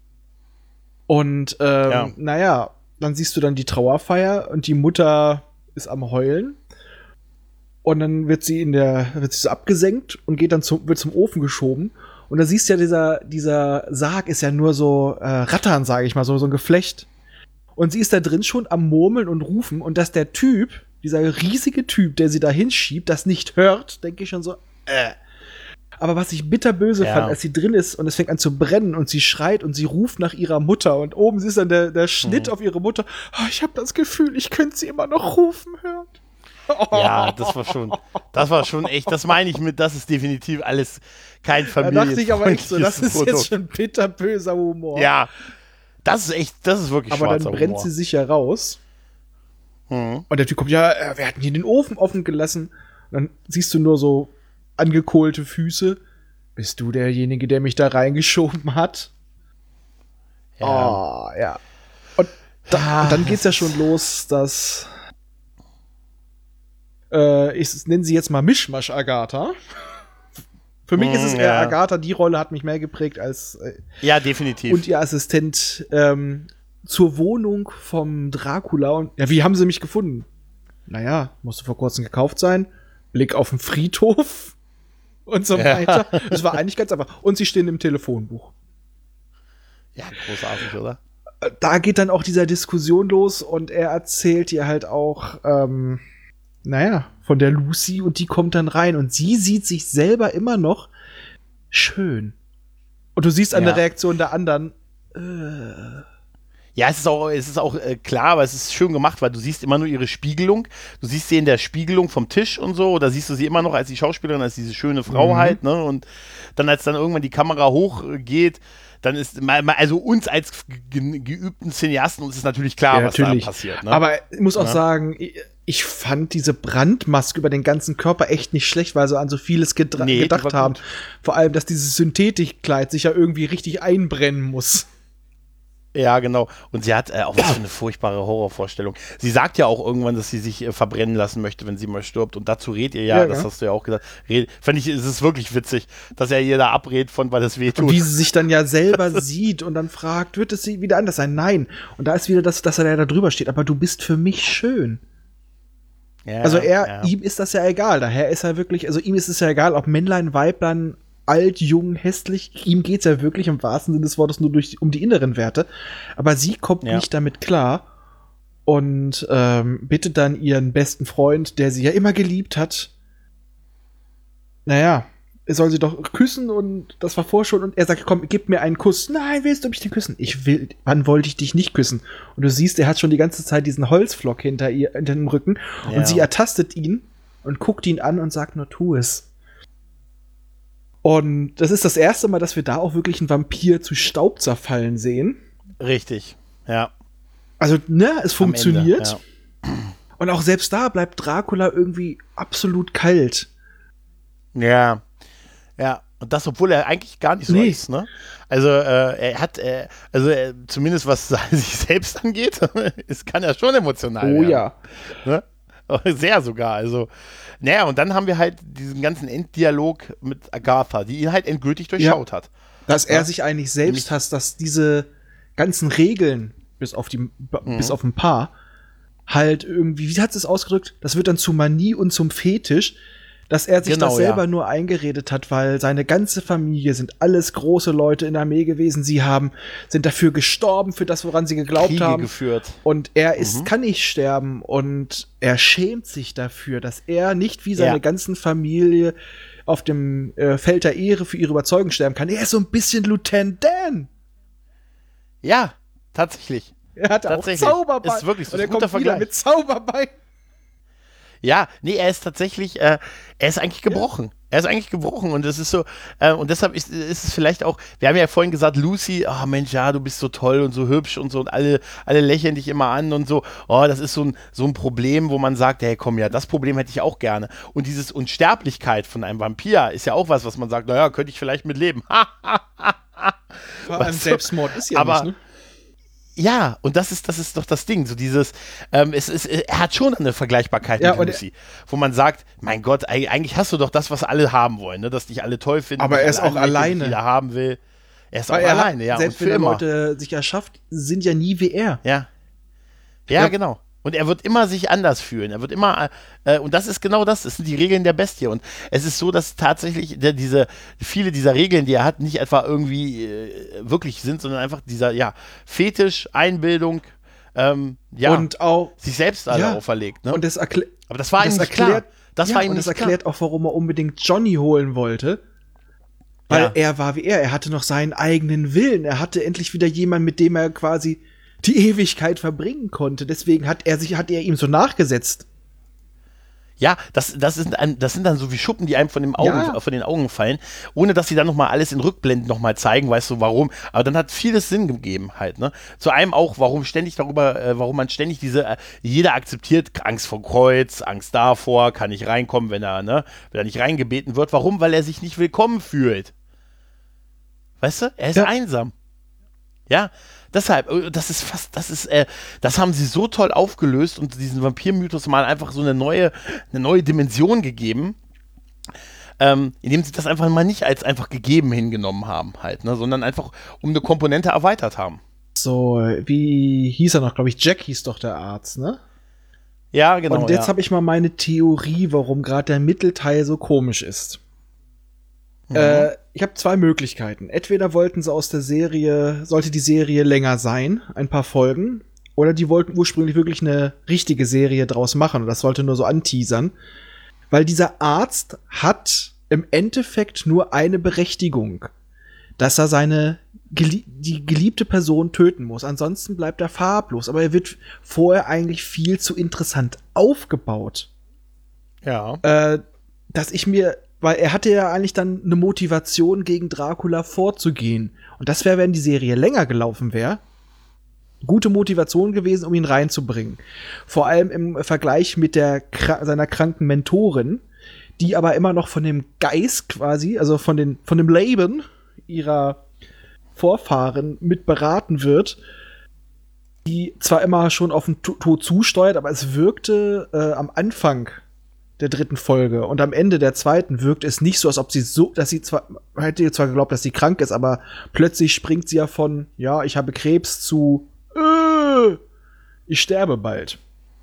Speaker 3: Und ähm,
Speaker 1: Ja.
Speaker 3: naja, dann siehst du dann die Trauerfeier und die Mutter ist am Heulen. Und dann wird sie in der, wird sie so abgesenkt und geht dann zum, wird zum Ofen geschoben. Und da siehst du ja, dieser, dieser Sarg ist ja nur so äh, Rattern, sage ich mal, so, so ein Geflecht. Und sie ist da drin schon am Murmeln und Rufen. Und dass der Typ, dieser riesige Typ, der sie da hinschiebt, das nicht hört, denke ich schon so, äh. Aber was ich bitterböse
Speaker 1: Ja.
Speaker 3: fand, als sie drin ist und es fängt an zu brennen und sie schreit und sie ruft nach ihrer Mutter und oben ist dann der, der Schnitt auf ihre Mutter. Oh, ich habe das Gefühl, ich könnte sie immer noch rufen hören.
Speaker 1: Ja, das war schon, das war schon echt, das meine ich mit, das ist definitiv alles kein
Speaker 3: Da
Speaker 1: Familie.
Speaker 3: dachte ich aber echt so, das ist jetzt schon bitterböser Humor.
Speaker 1: Ja, das ist echt, das ist wirklich
Speaker 3: aber dann
Speaker 1: schwarzer
Speaker 3: brennt
Speaker 1: Humor.
Speaker 3: sie sich ja raus.
Speaker 1: Mhm.
Speaker 3: Und der Typ kommt, ja, äh, wir hatten hier den Ofen offen gelassen. Und dann siehst du nur so angekohlte Füße. Bist du derjenige, der mich da reingeschoben hat?
Speaker 1: Ja.
Speaker 3: Ah, ja. Und, da,
Speaker 1: Ah,
Speaker 3: und dann geht's ja
Speaker 1: das
Speaker 3: schon los, dass Äh, ich nenne sie jetzt mal Mischmasch Agatha. Für mich
Speaker 1: Mm,
Speaker 3: ist es eher
Speaker 1: ja.
Speaker 3: Agatha, die Rolle hat mich mehr geprägt als äh,
Speaker 1: Ja, definitiv.
Speaker 3: und ihr Assistent ähm, zur Wohnung vom Dracula. Und ja, wie haben sie mich gefunden? Naja, musste vor kurzem gekauft sein. Blick auf den Friedhof und so
Speaker 1: Ja.
Speaker 3: weiter. Das war eigentlich ganz einfach. Und sie stehen im Telefonbuch.
Speaker 1: Ja, großartig, oder?
Speaker 3: Da geht dann auch dieser Diskussion los und er erzählt ihr halt auch, ähm, naja, von der Lucy und die kommt dann rein und sie sieht sich selber immer noch schön. Und du siehst an
Speaker 1: Ja.
Speaker 3: der Reaktion der anderen, äh,
Speaker 1: Ja, es ist auch, es ist auch äh, klar, aber es ist schön gemacht, weil du siehst immer nur ihre Spiegelung. Du siehst sie in der Spiegelung vom Tisch und so, oder siehst du sie immer noch als die Schauspielerin, als diese schöne Frau
Speaker 3: Mhm.
Speaker 1: halt, ne? Und dann, als dann irgendwann die Kamera hochgeht, dann ist, mal- mal- also uns als ge geübten Cineasten, uns ist natürlich klar,
Speaker 3: Ja,
Speaker 1: was
Speaker 3: natürlich.
Speaker 1: da passiert. Ne?
Speaker 3: Aber ich muss auch
Speaker 1: Ja.
Speaker 3: sagen, ich, ich fand diese Brandmaske über den ganzen Körper echt nicht schlecht, weil sie an so vieles gedra-
Speaker 1: Nee, die
Speaker 3: gedacht
Speaker 1: war
Speaker 3: haben.
Speaker 1: gut.
Speaker 3: Vor allem, dass dieses Synthetikkleid sich ja irgendwie richtig einbrennen muss.
Speaker 1: Ja, genau. Und sie hat äh, auch was für eine furchtbare Horrorvorstellung. Sie sagt ja auch irgendwann, dass sie sich äh, verbrennen lassen möchte, wenn sie mal stirbt. Und dazu rät ihr ja,
Speaker 3: Ja,
Speaker 1: das
Speaker 3: ja.
Speaker 1: hast du ja auch gesagt. Red, fand ich, es ist wirklich witzig, dass er ihr da abrät von, weil das wehtut.
Speaker 3: Und wie sie sich dann ja selber sieht und dann fragt, wird es sie wieder anders sein? Nein. Und da ist wieder das, dass er da drüber steht. Aber du bist für mich schön.
Speaker 1: Ja,
Speaker 3: Also er,
Speaker 1: ja.
Speaker 3: ihm ist das ja egal. Daher ist er wirklich, also ihm ist es ja egal, ob Männlein, Weiblein, alt, jung, hässlich. Ihm geht's ja wirklich im wahrsten Sinne des Wortes nur durch, um die inneren Werte. Aber sie kommt
Speaker 1: Ja.
Speaker 3: nicht damit klar und ähm, bittet dann ihren besten Freund, der sie ja immer geliebt hat, naja, er soll sie doch küssen und das war vorher schon und er sagt, komm, gib mir einen Kuss. Nein, willst du mich denn küssen? Ich will, wann wollte ich dich nicht küssen? Und du siehst, er hat schon die ganze Zeit diesen Holzflock hinter ihr, hinter dem Rücken
Speaker 1: Ja.
Speaker 3: und sie ertastet ihn und guckt ihn an und sagt nur, tu es. Und das ist das erste Mal, dass wir da auch wirklich einen Vampir zu Staub zerfallen sehen.
Speaker 1: Richtig, ja.
Speaker 3: Also, ne, es
Speaker 1: Am
Speaker 3: funktioniert.
Speaker 1: Ende,
Speaker 3: Und auch selbst da bleibt Dracula irgendwie absolut kalt.
Speaker 1: ja. ja, ja. Und das, obwohl er eigentlich gar nicht so
Speaker 3: Nee.
Speaker 1: ist, ne? Also, äh, er hat, äh, also äh, zumindest was sich selbst angeht, es kann ja schon emotional
Speaker 3: Oh
Speaker 1: werden.
Speaker 3: ja.
Speaker 1: Ne? Sehr sogar, also. Naja, und dann haben wir halt diesen ganzen Enddialog mit Agatha, die ihn halt endgültig durchschaut hat.
Speaker 3: Dass er
Speaker 1: Ja.
Speaker 3: sich eigentlich selbst hasst, dass diese ganzen Regeln, bis auf die,
Speaker 1: Mhm.
Speaker 3: bis auf ein paar, halt irgendwie, wie hat sie es ausgedrückt? Das wird dann zur Manie und zum Fetisch, dass er sich
Speaker 1: Genau,
Speaker 3: das selber
Speaker 1: ja.
Speaker 3: nur eingeredet hat, weil seine ganze Familie sind alles große Leute in der Armee gewesen. Sie haben, sind dafür gestorben für das, woran sie geglaubt
Speaker 1: Kriege
Speaker 3: haben.
Speaker 1: geführt.
Speaker 3: Und er ist,
Speaker 1: Mhm.
Speaker 3: kann nicht sterben und er schämt sich dafür, dass er nicht wie seine
Speaker 1: Ja.
Speaker 3: ganzen Familie auf dem äh, Feld der Ehre für ihre Überzeugung sterben kann. Er ist so ein bisschen Lieutenant Dan.
Speaker 1: Ja, tatsächlich.
Speaker 3: Er hat auch
Speaker 1: Tatsächlich.
Speaker 3: Zauberbein.
Speaker 1: Ist wirklich so.
Speaker 3: Und er
Speaker 1: Ist ein guter
Speaker 3: kommt wieder
Speaker 1: Vergleich.
Speaker 3: mit Zauberbein.
Speaker 1: Ja, nee, er ist tatsächlich, äh, er ist eigentlich gebrochen. Er ist eigentlich gebrochen und es ist so, äh, und deshalb ist, ist es vielleicht auch, wir haben ja vorhin gesagt, Lucy, oh Mensch, ja, du bist so toll und so hübsch und so und alle, alle lächeln dich immer an und so, oh, das ist so ein, so ein Problem, wo man sagt, hey, komm, ja, das Problem hätte ich auch gerne. Und dieses Unsterblichkeit von einem Vampir ist ja auch was, was man sagt, naja, könnte ich vielleicht mit leben.
Speaker 3: Vor
Speaker 1: allem
Speaker 3: allem
Speaker 1: Selbstmord
Speaker 3: Selbstmord ist
Speaker 1: ja aber- nicht,
Speaker 3: ne?
Speaker 1: Ja, und das ist, das ist doch das Ding, so dieses, ähm, es ist, er hat schon eine Vergleichbarkeit
Speaker 3: Ja,
Speaker 1: mit
Speaker 3: und
Speaker 1: Lucy, wo man sagt, mein Gott, eig- eigentlich hast du doch das, was alle haben wollen, ne? Dass dich alle toll finden.
Speaker 3: Aber
Speaker 1: dich
Speaker 3: er ist
Speaker 1: alle
Speaker 3: auch
Speaker 1: anlächeln,
Speaker 3: alleine.
Speaker 1: Jeder haben will. Er ist
Speaker 3: Weil
Speaker 1: auch
Speaker 3: er
Speaker 1: alleine,
Speaker 3: hat,
Speaker 1: ja,
Speaker 3: selbst
Speaker 1: und
Speaker 3: wenn
Speaker 1: für
Speaker 3: er
Speaker 1: immer.
Speaker 3: Leute sich erschafft, sind ja nie wie er.
Speaker 1: Ja. Ja,
Speaker 3: Ja.
Speaker 1: genau. Und er wird immer sich anders fühlen. Er wird immer, äh, und das ist genau das, das sind die Regeln der Bestie. Und es ist so, dass tatsächlich der, diese, viele dieser Regeln, die er hat, nicht etwa irgendwie äh, wirklich sind, sondern einfach dieser, ja, Fetisch, Einbildung, ähm, ja,
Speaker 3: Und auch,
Speaker 1: sich selbst alle
Speaker 3: Ja.
Speaker 1: auferlegt. Ne?
Speaker 3: und das, erklärt
Speaker 1: Aber das war ihm
Speaker 3: das
Speaker 1: nicht
Speaker 3: erklärt,
Speaker 1: klar. Das
Speaker 3: ja,
Speaker 1: war ihm
Speaker 3: und
Speaker 1: nicht
Speaker 3: das erklärt auch, warum er unbedingt Johnny holen wollte. Weil
Speaker 1: Ja.
Speaker 3: er war wie er. Er hatte noch seinen eigenen Willen. Er hatte endlich wieder jemanden, mit dem er quasi die Ewigkeit verbringen konnte. Deswegen hat er sich, hat er ihm so nachgesetzt.
Speaker 1: Ja, das, das, ist ein, das sind dann so wie Schuppen, die einem von, dem Augen,
Speaker 3: Ja.
Speaker 1: äh, von den Augen fallen, ohne dass sie dann nochmal alles in Rückblenden nochmal zeigen, weißt du warum. Aber dann hat vieles Sinn gegeben halt, ne? Zu einem auch, warum ständig darüber, äh, warum man ständig diese, äh, jeder akzeptiert Angst vor Kreuz, Angst davor, kann nicht reinkommen, wenn er, ne, wenn er nicht reingebeten wird. Warum? Weil er sich nicht willkommen fühlt. Weißt du? Er ist
Speaker 3: Ja.
Speaker 1: einsam. Ja, deshalb, äh, das ist fast, das ist, äh, das haben sie so toll aufgelöst und diesen Vampir-Mythos mal einfach so eine neue, eine neue Dimension gegeben, ähm, indem sie das einfach mal nicht als einfach gegeben hingenommen haben, halt, ne, sondern einfach um eine Komponente erweitert haben.
Speaker 3: So, wie hieß er noch? Glaube ich, Jack hieß doch der Arzt, ne?
Speaker 1: Ja, genau.
Speaker 3: Und jetzt
Speaker 1: ja.
Speaker 3: habe ich mal meine Theorie, warum gerade der Mittelteil so komisch ist. Mhm. Äh, ich habe zwei Möglichkeiten. Entweder wollten sie aus der Serie, sollte die Serie länger sein, ein paar Folgen, oder die wollten ursprünglich wirklich eine richtige Serie draus machen und das sollte nur so anteasern. Weil dieser Arzt hat im Endeffekt nur eine Berechtigung, dass er seine gelie- die geliebte Person töten muss. Ansonsten bleibt er farblos. Aber er wird vorher eigentlich viel zu interessant aufgebaut.
Speaker 1: Ja.
Speaker 3: Äh, dass ich mir, weil er hatte ja eigentlich dann eine Motivation, gegen Dracula vorzugehen. Und das wäre, wenn die Serie länger gelaufen wäre, gute Motivation gewesen, um ihn reinzubringen. Vor allem im Vergleich mit der seiner kranken Mentorin, die aber immer noch von dem Geist quasi, also von, den, von dem Leben ihrer Vorfahren mit beraten wird, die zwar immer schon auf den Tod zusteuert, aber es wirkte äh, am Anfang der dritten Folge und am Ende der zweiten wirkt es nicht so, als ob sie so, dass sie zwar, hätte zwar geglaubt, dass sie krank ist, aber plötzlich springt sie ja von, ja, ich habe Krebs zu, äh, ich sterbe bald.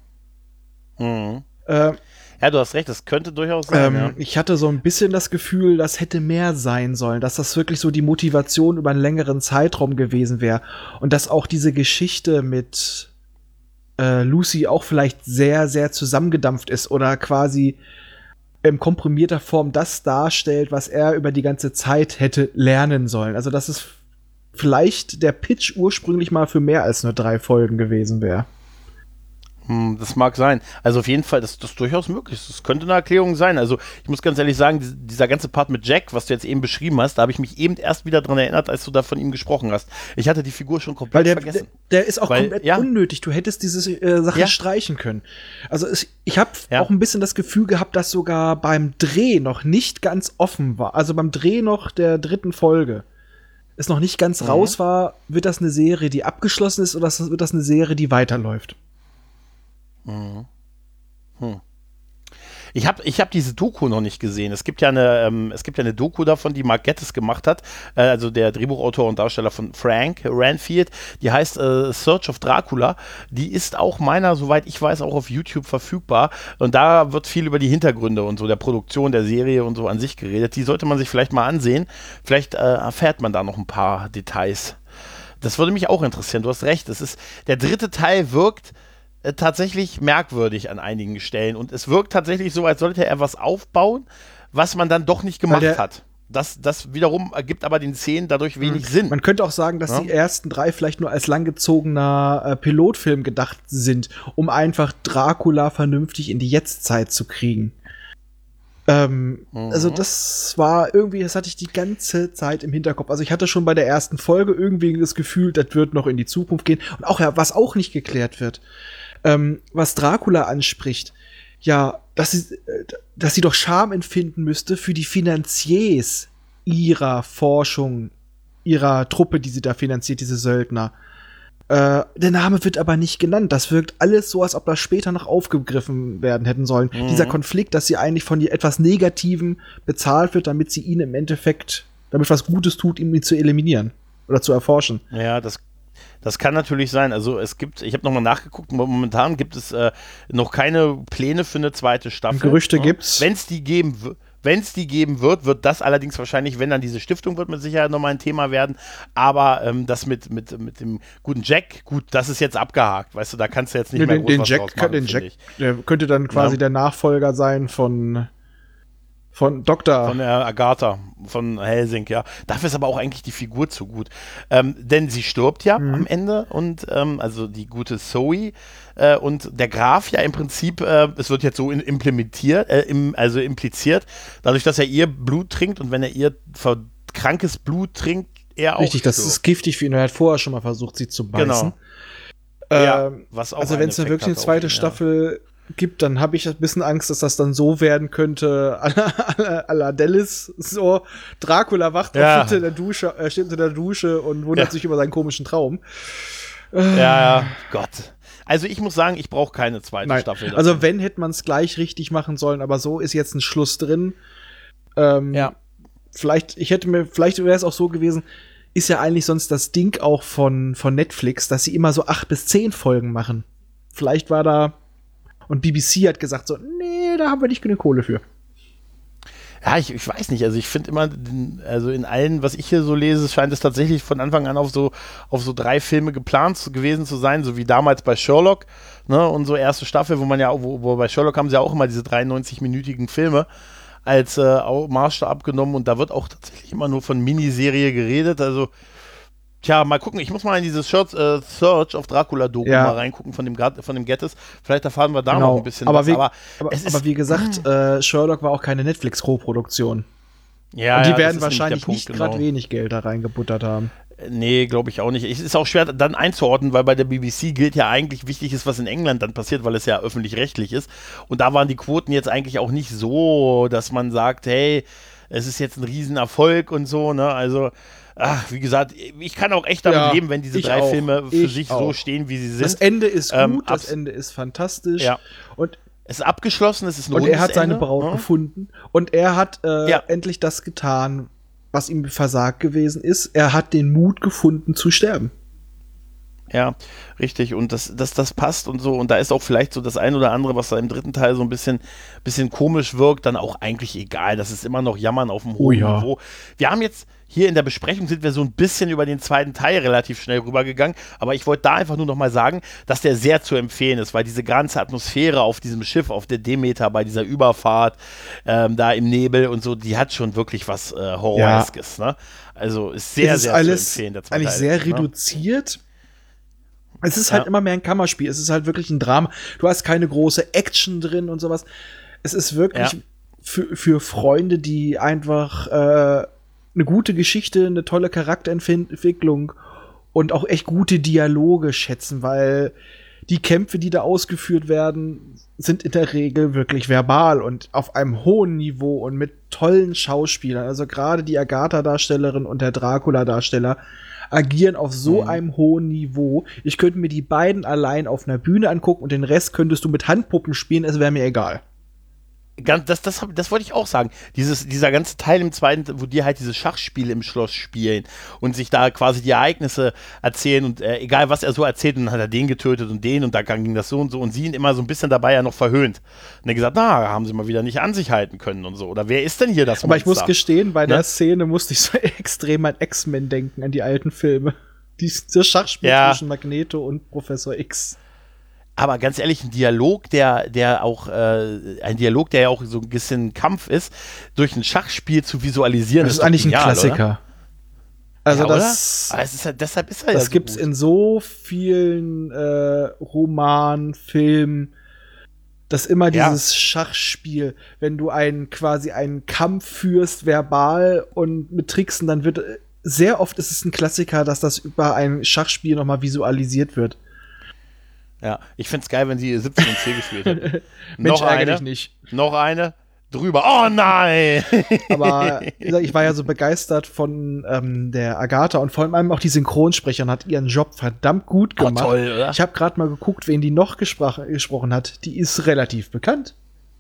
Speaker 1: Mhm.
Speaker 3: Äh,
Speaker 1: Ja, du hast recht, das könnte durchaus sein.
Speaker 3: ähm,
Speaker 1: ja.
Speaker 3: Ich hatte so ein bisschen das Gefühl, das hätte mehr sein sollen, dass das wirklich so die Motivation über einen längeren Zeitraum gewesen wäre und dass auch diese Geschichte mit äh, Lucy auch vielleicht sehr, sehr zusammengedampft ist oder quasi in komprimierter Form das darstellt, was er über die ganze Zeit hätte lernen sollen. Also dass es vielleicht der Pitch ursprünglich mal für mehr als nur drei Folgen gewesen wäre.
Speaker 1: Hm, das mag sein. Also auf jeden Fall, das das ist durchaus möglich. Das könnte eine Erklärung sein. Also ich muss ganz ehrlich sagen, dies- dieser ganze Part mit Jack, was du jetzt eben beschrieben hast, da habe ich mich eben erst wieder dran erinnert, als du da von ihm gesprochen hast. Ich hatte die Figur schon komplett
Speaker 3: Weil der, der,
Speaker 1: vergessen.
Speaker 3: der ist auch
Speaker 1: Weil,
Speaker 3: komplett
Speaker 1: ja.
Speaker 3: unnötig. Du hättest diese äh, Sache
Speaker 1: Ja.
Speaker 3: streichen können. Also es, ich habe
Speaker 1: Ja.
Speaker 3: auch ein bisschen das Gefühl gehabt, dass sogar beim Dreh noch nicht ganz offen war. Also beim Dreh noch der dritten Folge es noch nicht ganz
Speaker 1: Mhm.
Speaker 3: raus war, wird das eine Serie, die abgeschlossen ist, oder wird das eine Serie, die weiterläuft?
Speaker 1: Ich habe ich hab diese Doku noch nicht gesehen. Es gibt ja eine, ähm, es gibt ja eine Doku davon, die Mark Gatiss gemacht hat, äh, also der Drehbuchautor und Darsteller von Frank Ranfield. Die heißt äh, Search of Dracula. Die ist auch meiner, soweit ich weiß, auch auf YouTube verfügbar. Und da wird viel über die Hintergründe und so der Produktion der Serie und so an sich geredet. Die sollte man sich vielleicht mal ansehen. Vielleicht äh, erfährt man da noch ein paar Details. Das würde mich auch interessieren. Du hast recht. Es ist, der dritte Teil wirkt äh, tatsächlich merkwürdig an einigen Stellen. Und es wirkt tatsächlich so, als sollte er was aufbauen, was man dann doch nicht gemacht
Speaker 3: der-
Speaker 1: hat. Das, das wiederum ergibt aber den Szenen dadurch wenig Sinn.
Speaker 3: Man könnte auch sagen, dass
Speaker 1: Ja.
Speaker 3: die ersten drei vielleicht nur als langgezogener äh, Pilotfilm gedacht sind, um einfach Dracula vernünftig in die Jetztzeit zu kriegen. Ähm,
Speaker 1: Mhm.
Speaker 3: Also das war irgendwie, das hatte ich die ganze Zeit im Hinterkopf. Also ich hatte schon bei der ersten Folge irgendwie das Gefühl, das wird noch in die Zukunft gehen. Und auch, ja, was auch nicht geklärt wird, ähm, was Dracula anspricht, ja, dass sie, äh, dass sie doch Scham empfinden müsste für die Finanziers ihrer Forschung, ihrer Truppe, die sie da finanziert, diese Söldner. Äh, der Name wird aber nicht genannt. Das wirkt alles so, als ob das später noch aufgegriffen werden hätten sollen.
Speaker 1: Mhm.
Speaker 3: Dieser Konflikt, dass sie eigentlich von etwas Negativem bezahlt wird, damit sie ihn im Endeffekt, damit was Gutes tut, ihm ihn zu eliminieren oder zu erforschen.
Speaker 1: Ja, das, das kann natürlich sein. Also es gibt, ich habe nochmal nachgeguckt, momentan gibt es äh, noch keine Pläne für eine zweite Staffel.
Speaker 3: Gerüchte
Speaker 1: Ja.
Speaker 3: gibt's.
Speaker 1: Wenn es die geben wird. Wenn es die geben wird, wird das allerdings wahrscheinlich, wenn dann diese Stiftung wird mit Sicherheit nochmal ein Thema werden. Aber ähm, das mit, mit, mit dem guten Jack, gut, das ist jetzt abgehakt. Weißt du, da kannst du jetzt nicht
Speaker 3: Nee,
Speaker 1: mehr
Speaker 3: den,
Speaker 1: groß
Speaker 3: den
Speaker 1: was
Speaker 3: Jack,
Speaker 1: draus
Speaker 3: kann,
Speaker 1: machen,
Speaker 3: den
Speaker 1: finde
Speaker 3: Jack,
Speaker 1: ich.
Speaker 3: der könnte dann quasi
Speaker 1: Ja.
Speaker 3: der Nachfolger sein von von Doktor.
Speaker 1: Von der Agatha, von Helsing, ja. Dafür ist aber auch eigentlich die Figur zu gut. Ähm, denn sie stirbt ja
Speaker 3: Mhm.
Speaker 1: am Ende und ähm, also die gute Zoe äh, und der Graf ja im Prinzip, äh, es wird jetzt so in, implementiert, äh, im, also impliziert, dadurch, dass er ihr Blut trinkt und wenn er ihr ver- krankes Blut trinkt, er auch
Speaker 3: Richtig, das
Speaker 1: stirbt.
Speaker 3: ist giftig für ihn. Er hat vorher schon mal versucht, sie zu beißen.
Speaker 1: Genau. Ja,
Speaker 3: Ähm,
Speaker 1: was auch
Speaker 3: also
Speaker 1: einen
Speaker 3: wenn es dann
Speaker 1: Effekt
Speaker 3: wirklich eine
Speaker 1: hat auf
Speaker 3: zweite
Speaker 1: ihn, ja.
Speaker 3: Staffel gibt, dann habe ich ein bisschen Angst, dass das dann so werden könnte, à la, à la, à la Dallas, so Dracula wacht
Speaker 1: Ja.
Speaker 3: auf, steht in der Dusche, äh, steht in der Dusche und wundert
Speaker 1: Ja.
Speaker 3: sich über seinen komischen Traum.
Speaker 1: Ja, ja, Gott. Also ich muss sagen, ich brauche keine zweite
Speaker 3: Nein.
Speaker 1: Staffel. davon.
Speaker 3: Also wenn, hätte man es gleich richtig machen sollen, aber so ist jetzt ein Schluss drin. Ähm,
Speaker 1: Ja.
Speaker 3: Vielleicht, ich hätte mir, vielleicht wäre es auch so gewesen, ist ja eigentlich sonst das Ding auch von, von Netflix, dass sie immer so acht bis zehn Folgen machen. Vielleicht war da, und B B C hat gesagt so, nee, da haben wir nicht genug Kohle für.
Speaker 1: Ja, ich, ich weiß nicht, also ich finde immer, also in allen, was ich hier so lese, scheint es tatsächlich von Anfang an auf so, auf so drei Filme geplant zu, gewesen zu sein, so wie damals bei Sherlock, ne, und so erste Staffel, wo man ja auch, wo, wo bei Sherlock haben sie ja auch immer diese dreiundneunzig-minütigen Filme als äh, au- Maßstab genommen und da wird auch tatsächlich immer nur von Miniserie geredet, also tja, mal gucken, ich muss mal in dieses Search, äh, Search auf Dracula-Doku
Speaker 3: Ja.
Speaker 1: mal reingucken von dem, Gat- von dem Gettys, vielleicht erfahren wir da
Speaker 3: Genau.
Speaker 1: noch ein bisschen
Speaker 3: aber
Speaker 1: was,
Speaker 3: wie,
Speaker 1: aber
Speaker 3: aber,
Speaker 1: es ist-
Speaker 3: aber wie gesagt, äh, Sherlock war auch keine Netflix-Co-Produktion.
Speaker 1: ja,
Speaker 3: und die
Speaker 1: ja, das
Speaker 3: werden
Speaker 1: ist
Speaker 3: wahrscheinlich
Speaker 1: nämlich
Speaker 3: nicht
Speaker 1: der Punkt,
Speaker 3: gerade
Speaker 1: genau.
Speaker 3: wenig Geld da reingebuttert haben.
Speaker 1: Nee, glaube ich auch nicht. Es ist auch schwer dann einzuordnen, weil bei der B B C gilt ja eigentlich, wichtig ist, was in England dann passiert, weil es ja öffentlich-rechtlich ist. Und da waren die Quoten jetzt eigentlich auch nicht so, dass man sagt, hey, es ist jetzt ein Riesenerfolg und so, ne? Also, ach, wie gesagt, ich kann auch echt damit
Speaker 3: Ja,
Speaker 1: leben, wenn diese
Speaker 3: ich
Speaker 1: drei
Speaker 3: auch.
Speaker 1: Filme für
Speaker 3: Ich
Speaker 1: sich so
Speaker 3: auch.
Speaker 1: stehen, wie sie sind.
Speaker 3: Das Ende ist
Speaker 1: Ähm,
Speaker 3: gut, das
Speaker 1: abs-
Speaker 3: Ende ist fantastisch.
Speaker 1: Ja.
Speaker 3: Und,
Speaker 1: Es ist abgeschlossen, es ist ein
Speaker 3: und er
Speaker 1: rundes
Speaker 3: hat seine
Speaker 1: Ende,
Speaker 3: Braut
Speaker 1: ne?
Speaker 3: gefunden. Und er hat äh,
Speaker 1: Ja.
Speaker 3: endlich das getan, was ihm versagt gewesen ist. Er hat den Mut gefunden zu sterben.
Speaker 1: Ja, richtig. Und das, das, das passt und so. Und da ist auch vielleicht so das ein oder andere, was da im dritten Teil so ein bisschen, bisschen komisch wirkt, dann auch eigentlich egal. Das ist immer noch Jammern auf dem hohen
Speaker 3: Oh ja.
Speaker 1: Niveau. Wir haben jetzt hier in der Besprechung sind wir so ein bisschen über den zweiten Teil relativ schnell rübergegangen. Aber ich wollte da einfach nur noch mal sagen, dass der sehr zu empfehlen ist, weil diese ganze Atmosphäre auf diesem Schiff, auf der Demeter, bei dieser Überfahrt, ähm, da im Nebel und so, die hat schon wirklich was äh, Horroreskes. Ne? Also ist sehr,
Speaker 3: es ist
Speaker 1: sehr
Speaker 3: alles
Speaker 1: zu empfehlen, der zweite
Speaker 3: eigentlich
Speaker 1: Teil.
Speaker 3: sehr
Speaker 1: ne?
Speaker 3: reduziert. Es ist halt
Speaker 1: Ja.
Speaker 3: immer mehr ein Kammerspiel. Es ist halt wirklich ein Drama. Du hast keine große Action drin und sowas. Es ist wirklich
Speaker 1: Ja.
Speaker 3: für, für Freunde, die einfach äh, eine gute Geschichte, eine tolle Charakterentwicklung und auch echt gute Dialoge schätzen, weil die Kämpfe, die da ausgeführt werden, sind in der Regel wirklich verbal und auf einem hohen Niveau und mit tollen Schauspielern. Also gerade die Agatha-Darstellerin und der Dracula-Darsteller agieren auf so
Speaker 1: Mhm.
Speaker 3: einem hohen Niveau. Ich könnte mir die beiden allein auf einer Bühne angucken und den Rest könntest du mit Handpuppen spielen, es wäre mir egal.
Speaker 1: Ganz, das, das, hab- das wollte ich auch sagen. Dieses, dieser ganze Teil im zweiten, wo die halt diese Schachspiele im Schloss spielen und sich da quasi die Ereignisse erzählen und äh, egal was er so erzählt, und dann hat er den getötet und den und da ging das so und so und sie ihn immer so ein bisschen dabei ja noch verhöhnt. Und er gesagt, na, haben sie mal wieder nicht an sich halten können und so. Oder wer ist denn hier das
Speaker 3: Aber ich muss
Speaker 1: Monster?
Speaker 3: gestehen, bei
Speaker 1: Ne?
Speaker 3: der Szene musste ich so extrem an X-Men denken, an die alten Filme. Dieses Schachspiel
Speaker 1: Ja.
Speaker 3: zwischen Magneto und Professor X.
Speaker 1: Aber ganz ehrlich, ein Dialog, der, der auch, äh, ein Dialog, der ja auch so ein bisschen Kampf ist, durch ein Schachspiel zu visualisieren,
Speaker 3: Das ist
Speaker 1: doch
Speaker 3: eigentlich ein
Speaker 1: genial,
Speaker 3: Klassiker.
Speaker 1: Oder?
Speaker 3: Also
Speaker 1: Ja,
Speaker 3: das,
Speaker 1: oder? Aber es ist ja, deshalb ist er
Speaker 3: das
Speaker 1: ja so
Speaker 3: gibt's
Speaker 1: gut.
Speaker 3: in so vielen äh, Romanen, Filmen, dass immer
Speaker 1: Ja.
Speaker 3: dieses Schachspiel, wenn du einen quasi einen Kampf führst, verbal und mit Tricksen, dann wird äh, sehr oft ist es ein Klassiker, dass das über ein Schachspiel nochmal visualisiert wird.
Speaker 1: Ja, ich find's geil, wenn sie siebzehn und C gespielt hätten.
Speaker 3: Mensch,
Speaker 1: noch
Speaker 3: ärgere
Speaker 1: eine,
Speaker 3: dich nicht.
Speaker 1: noch eine, drüber. Oh nein!
Speaker 3: Aber wie gesagt, ich war ja so begeistert von ähm, der Agatha und vor allem auch die Synchronsprecherin hat ihren Job verdammt gut
Speaker 1: Oh,
Speaker 3: gemacht.
Speaker 1: toll, oder?
Speaker 3: Ich habe gerade mal geguckt, wen die noch gesprach, gesprochen hat. Die ist relativ bekannt.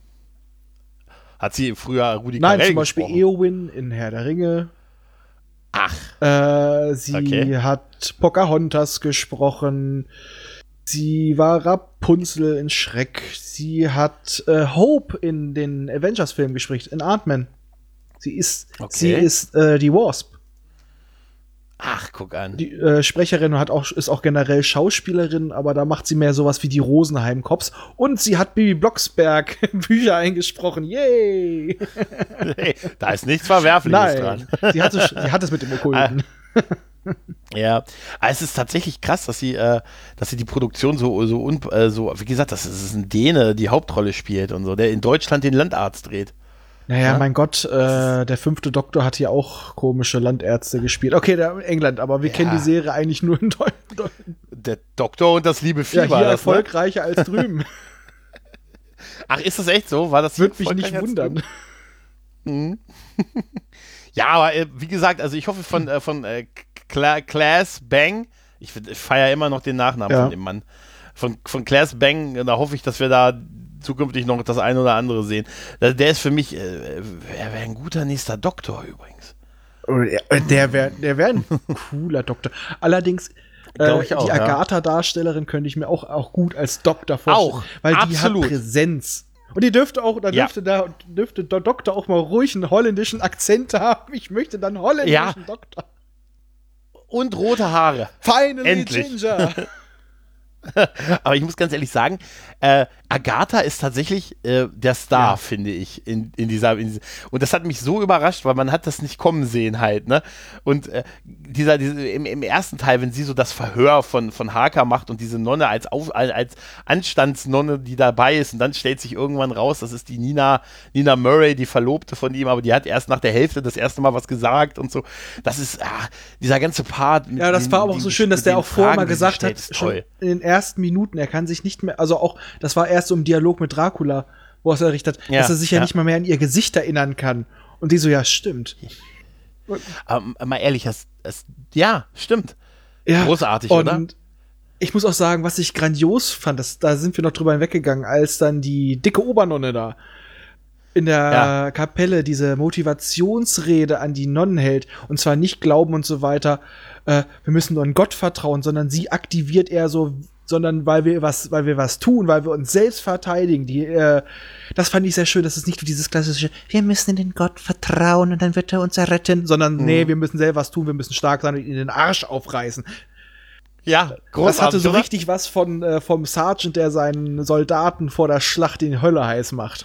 Speaker 1: Hat sie früher Rudi
Speaker 3: Nein,
Speaker 1: Carell
Speaker 3: zum Beispiel
Speaker 1: gesprochen?
Speaker 3: Eowyn in Herr der Ringe.
Speaker 1: Ach,
Speaker 3: Äh, sie
Speaker 1: Okay.
Speaker 3: hat Pocahontas gesprochen. Sie war Rapunzel in Schreck. Sie hat äh, Hope in den Avengers-Filmen gesprochen, in Ant-Man. Sie ist,
Speaker 1: Okay.
Speaker 3: sie ist äh, die Wasp.
Speaker 1: ach, guck an.
Speaker 3: Die äh, Sprecherin hat auch, ist auch generell Schauspielerin, aber da macht sie mehr sowas wie die Rosenheim-Cops. Und sie hat Bibi Blocksberg Bücher eingesprochen. Yay!
Speaker 1: Hey, da ist nichts Verwerfliches
Speaker 3: Nein,
Speaker 1: dran.
Speaker 3: sie hat, es, sie hat es mit dem Okkulten.
Speaker 1: Ja, aber es ist tatsächlich krass, dass sie, äh, dass sie die Produktion so, so, un, äh, so, wie gesagt, dass es ein Däne die Hauptrolle spielt und so, der in Deutschland den Landarzt dreht.
Speaker 3: Naja,
Speaker 1: Ja?
Speaker 3: mein Gott, äh, der fünfte Doktor hat hier auch komische Landärzte gespielt. Okay, der in England, aber wir
Speaker 1: Ja.
Speaker 3: kennen die Serie eigentlich nur in Deutschland.
Speaker 1: Der Doktor und das liebe
Speaker 3: Ja,
Speaker 1: Vieh
Speaker 3: hier
Speaker 1: war das, ne?
Speaker 3: erfolgreicher als drüben.
Speaker 1: Ach, ist das echt so? War das
Speaker 3: Würde mich
Speaker 1: erfolgreich
Speaker 3: nicht
Speaker 1: als
Speaker 3: wundern.
Speaker 1: Mhm. Ja, aber äh, wie gesagt, also ich hoffe von, äh, von äh, Cla Class Bang, ich, ich feiere immer noch den Nachnamen
Speaker 3: Ja.
Speaker 1: von dem Mann, von, von Class Bang, da hoffe ich, dass wir da zukünftig noch das eine oder andere sehen. Der, der ist für mich, äh, er wäre ein guter nächster Doktor übrigens.
Speaker 3: Oh, ja, Der wäre der wär ein cooler Doktor. Allerdings,
Speaker 1: Glaub
Speaker 3: äh,
Speaker 1: ich auch,
Speaker 3: die
Speaker 1: ja.
Speaker 3: Agatha-Darstellerin könnte ich mir auch, auch gut als Doktor vorstellen.
Speaker 1: Auch,
Speaker 3: weil
Speaker 1: absolut.
Speaker 3: die hat Präsenz. Und die dürfte auch, da
Speaker 1: Ja.
Speaker 3: dürfte da dürfte der Doktor auch mal ruhig einen holländischen Akzent haben. Ich möchte dann holländischen
Speaker 1: Ja.
Speaker 3: Doktor.
Speaker 1: Und rote Haare.
Speaker 3: Finally
Speaker 1: Endlich.
Speaker 3: Ginger.
Speaker 1: Aber ich muss ganz ehrlich sagen, äh, Agatha ist tatsächlich äh, der Star,
Speaker 3: Ja.
Speaker 1: finde ich, in, in, dieser, in dieser. Und das hat mich so überrascht, weil man hat das nicht kommen sehen halt, ne? Und äh, dieser, diese, im, im ersten Teil, wenn sie so das Verhör von, von Harker macht und diese Nonne als, Auf, als Anstandsnonne, die dabei ist, und dann stellt sich irgendwann raus, das ist die Nina, Nina Murray, die Verlobte von ihm, aber die hat erst nach der Hälfte das erste Mal was gesagt und so. Das ist, ah, dieser ganze Part. Mit
Speaker 3: Ja, das
Speaker 1: den-
Speaker 3: war aber auch
Speaker 1: den-
Speaker 3: so schön, dass
Speaker 1: mit
Speaker 3: der
Speaker 1: den
Speaker 3: auch vorher mal
Speaker 1: Fragen, die sie
Speaker 3: gesagt
Speaker 1: stellt,
Speaker 3: hat,
Speaker 1: ist
Speaker 3: schon
Speaker 1: toll.
Speaker 3: in den ersten Minuten, er kann sich nicht mehr, also auch, das war erst so im Dialog mit Dracula, wo er es errichtet hat,
Speaker 1: Ja,
Speaker 3: dass er sich ja,
Speaker 1: ja.
Speaker 3: nicht mal mehr an ihr Gesicht erinnern kann. Und die so, ja, stimmt.
Speaker 1: Aber mal ehrlich, das, das, ja, stimmt.
Speaker 3: Ja,
Speaker 1: Großartig,
Speaker 3: und
Speaker 1: oder?
Speaker 3: ich muss auch sagen, was ich grandios fand, das, da sind wir noch drüber hinweggegangen, als dann die dicke Obernonne da in der
Speaker 1: Ja.
Speaker 3: Kapelle diese Motivationsrede an die Nonnen hält, und zwar nicht glauben und so weiter, äh, wir müssen nur an Gott vertrauen, sondern sie aktiviert eher so, sondern weil wir was, weil wir was tun, weil wir uns selbst verteidigen. Die, äh, das fand ich sehr schön, dass es nicht nur dieses klassische, wir müssen in den Gott vertrauen und dann wird er uns erretten, sondern
Speaker 1: Mhm.
Speaker 3: nee, wir müssen selber was tun, wir müssen stark sein und ihn den Arsch aufreißen.
Speaker 1: Ja, großartig.
Speaker 3: Das hatte so
Speaker 1: oder?
Speaker 3: richtig was von äh, vom Sergeant, der seinen Soldaten vor der Schlacht in die Hölle heiß macht.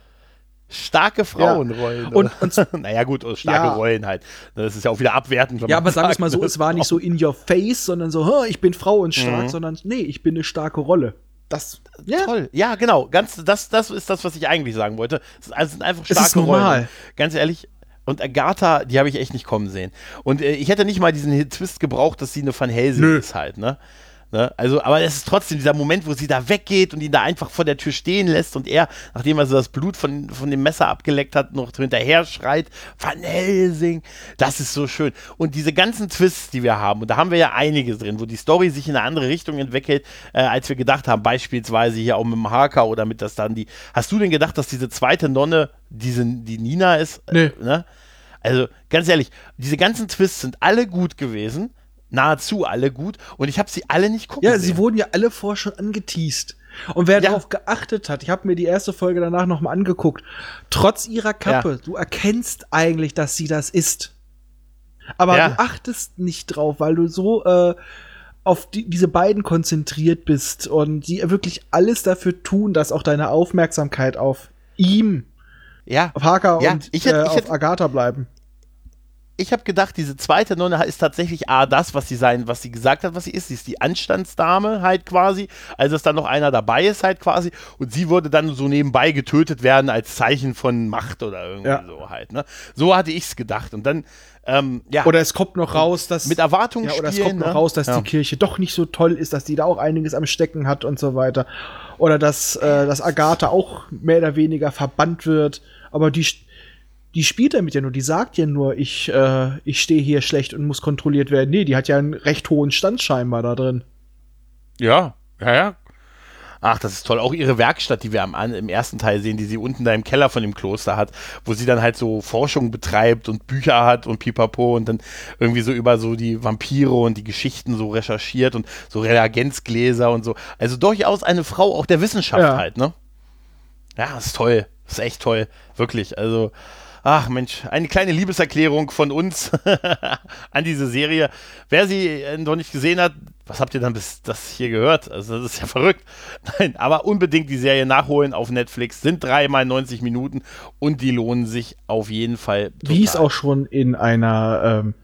Speaker 1: Starke Frauenrollen.
Speaker 3: Und-
Speaker 1: oder? naja, gut, oder starke
Speaker 3: Ja.
Speaker 1: Rollen halt. Das ist ja auch wieder abwertend. wenn
Speaker 3: Ja,
Speaker 1: man
Speaker 3: aber sagen wir es
Speaker 1: sagt,
Speaker 3: mal so,
Speaker 1: ne?
Speaker 3: es war nicht so in your face, sondern so, "Hä, ich bin Frau und stark,
Speaker 1: Mhm.
Speaker 3: sondern nee, ich bin eine starke Rolle. Das, ja,
Speaker 1: Toll. Ja, genau. Ganz, das, das ist das, was ich eigentlich sagen wollte. Es sind- es sind einfach
Speaker 3: Es
Speaker 1: starke
Speaker 3: ist normal.
Speaker 1: Rollen. Ganz ehrlich. Und Agatha, die habe ich echt nicht kommen sehen. Und äh, ich hätte nicht mal diesen Twist gebraucht, dass sie eine Van Helsing
Speaker 3: Nö.
Speaker 1: ist halt, ne? Ne? Also, aber es ist trotzdem dieser Moment, wo sie da weggeht und ihn da einfach vor der Tür stehen lässt und er, nachdem er so das Blut von, von dem Messer abgeleckt hat, noch hinterher schreit, Van Helsing. Das ist so schön. Und diese ganzen Twists, die wir haben, und da haben wir ja einige drin, wo die Story sich in eine andere Richtung entwickelt, äh, als wir gedacht haben. Beispielsweise hier auch mit dem Harker oder mit das dann die. Hast du denn gedacht, dass diese zweite Nonne diese, die Nina ist?
Speaker 3: Nee.
Speaker 1: Äh, ne? Also, ganz ehrlich, diese ganzen Twists sind alle gut gewesen. Nahezu alle gut. Und ich habe sie alle nicht gucken
Speaker 3: ja,
Speaker 1: sehen.
Speaker 3: sie wurden ja alle vorher schon angeteased. Und wer
Speaker 1: Ja.
Speaker 3: darauf geachtet hat, ich habe mir die erste Folge danach nochmal angeguckt, trotz ihrer Kappe,
Speaker 1: Ja.
Speaker 3: du erkennst eigentlich, dass sie das ist. Aber
Speaker 1: Ja.
Speaker 3: du achtest nicht drauf, weil du so äh, auf die, diese beiden konzentriert bist und die wirklich alles dafür tun, dass auch deine Aufmerksamkeit auf ihm,
Speaker 1: ja.
Speaker 3: auf Harker
Speaker 1: Ja,
Speaker 3: und
Speaker 1: ich hätte-
Speaker 3: äh,
Speaker 1: ich
Speaker 3: auf
Speaker 1: hätte-
Speaker 3: Agatha bleiben.
Speaker 1: Ich habe gedacht, diese zweite Nonne ist tatsächlich A, das, was sie sein, was sie gesagt hat, was sie ist. Sie ist die Anstandsdame halt quasi. Also, dass da noch einer dabei ist halt quasi. Und sie würde dann so nebenbei getötet werden als Zeichen von Macht oder irgendwie
Speaker 3: Ja.
Speaker 1: so halt. Ne? So hatte ich es gedacht. Und dann, ähm, ja.
Speaker 3: Oder es kommt noch raus, dass
Speaker 1: mit Erwartungen
Speaker 3: ja, oder es
Speaker 1: spielen,
Speaker 3: kommt noch
Speaker 1: ne?
Speaker 3: raus, dass
Speaker 1: Ja.
Speaker 3: die Kirche doch nicht so toll ist, dass die da auch einiges am Stecken hat und so weiter. Oder dass, äh, dass Agatha auch mehr oder weniger verbannt wird. Aber die, die spielt damit ja nur, die sagt ja nur, ich, äh, ich stehe hier schlecht und muss kontrolliert werden. Nee, die hat ja einen recht hohen Stand scheinbar da drin.
Speaker 1: Ja, ja, ja. Ach, das ist toll. Auch ihre Werkstatt, die wir am, an- im ersten Teil sehen, die sie unten da im Keller von dem Kloster hat, wo sie dann halt so Forschung betreibt und Bücher hat und pipapo und dann irgendwie so über so die Vampire und die Geschichten so recherchiert und so Reagenzgläser und so. Also durchaus eine Frau auch der Wissenschaft
Speaker 3: Ja.
Speaker 1: halt, ne? Ja, das ist toll. Das ist echt toll. Wirklich. Also, ach Mensch, eine kleine Liebeserklärung von uns an diese Serie. Wer sie äh, noch nicht gesehen hat, was habt ihr dann bis das hier gehört? Also das ist ja verrückt. Nein, aber unbedingt die Serie nachholen auf Netflix. Sind dreimal neunzig Minuten und die lohnen sich auf jeden Fall total.
Speaker 3: Wie es auch schon in einer ähm,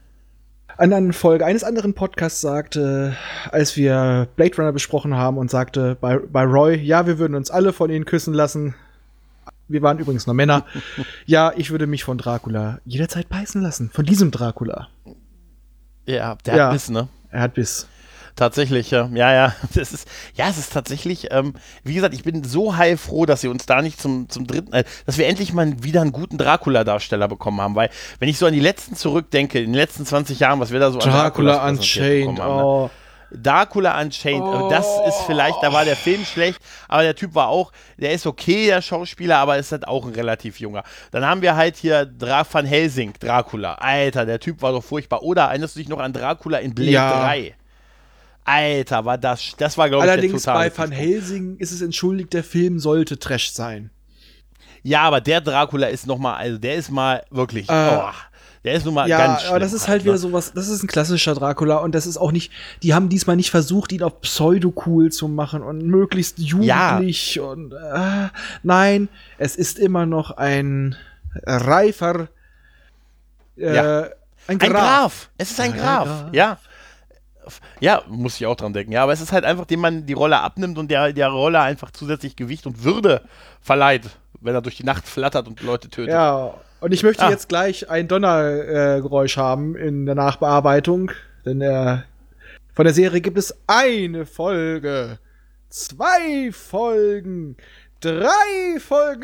Speaker 3: anderen Folge eines anderen Podcasts sagte, als wir Blade Runner besprochen haben und sagte bei, bei Roy, ja, wir würden uns alle von ihnen küssen lassen. Wir waren übrigens nur Männer. Ja, ich würde mich von Dracula jederzeit beißen lassen. Von diesem Dracula.
Speaker 1: Ja, der
Speaker 3: Ja.
Speaker 1: hat Biss, ne?
Speaker 3: Er hat Biss.
Speaker 1: Tatsächlich, ja, ja, ja. Das ist, ja, es ist tatsächlich, ähm, wie gesagt, ich bin so heilfroh, dass sie uns da nicht zum, zum dritten, äh, dass wir endlich mal wieder einen guten Dracula-Darsteller bekommen haben, weil, wenn ich so an die letzten zurückdenke, in den letzten zwanzig Jahren, was wir da so an
Speaker 3: Dracula
Speaker 1: Draculas präsentiert
Speaker 3: Unchained,
Speaker 1: bekommen haben, ne?
Speaker 3: oh.
Speaker 1: Dracula Unchained,
Speaker 3: Oh.
Speaker 1: das ist vielleicht, da war der Film schlecht, aber der Typ war auch, der ist okay, der Schauspieler, aber ist halt auch ein relativ junger. Dann haben wir halt hier Dra Van Helsing, Dracula. Alter, der Typ war doch furchtbar. Oder erinnerst du dich noch an Dracula in Blade
Speaker 3: Ja.
Speaker 1: drei? Alter, war das, das war, glaube ich, der
Speaker 3: Allerdings
Speaker 1: totale
Speaker 3: bei Van
Speaker 1: Tiefpunkt.
Speaker 3: Helsing ist es entschuldigt, der Film sollte Trash sein.
Speaker 1: Ja, aber der Dracula ist nochmal, also der ist mal wirklich,
Speaker 3: Äh,
Speaker 1: oh, der ist nun mal
Speaker 3: Ja,
Speaker 1: ganz schlimm.
Speaker 3: aber das ist halt wieder
Speaker 1: ne?
Speaker 3: sowas, das ist ein klassischer Dracula und das ist auch nicht, die haben diesmal nicht versucht, ihn auf pseudo-cool zu machen und möglichst jugendlich und äh, nein, es ist immer noch ein reifer äh,
Speaker 1: Ja.
Speaker 3: ein Graf.
Speaker 1: Ein Graf. Es ist ein
Speaker 3: Ja,
Speaker 1: Graf.
Speaker 3: Graf.
Speaker 1: Ja. Ja, muss ich auch dran denken. Ja, aber es ist halt einfach, dem man die Rolle abnimmt und der der Rolle einfach zusätzlich Gewicht und Würde verleiht, wenn er durch die Nacht flattert und Leute tötet.
Speaker 3: Ja, und ich möchte
Speaker 1: Ah.
Speaker 3: jetzt gleich ein Donnergeräusch äh, Geräusch haben in der Nachbearbeitung, denn äh, von der Serie gibt es eine Folge, zwei Folgen, drei Folgen.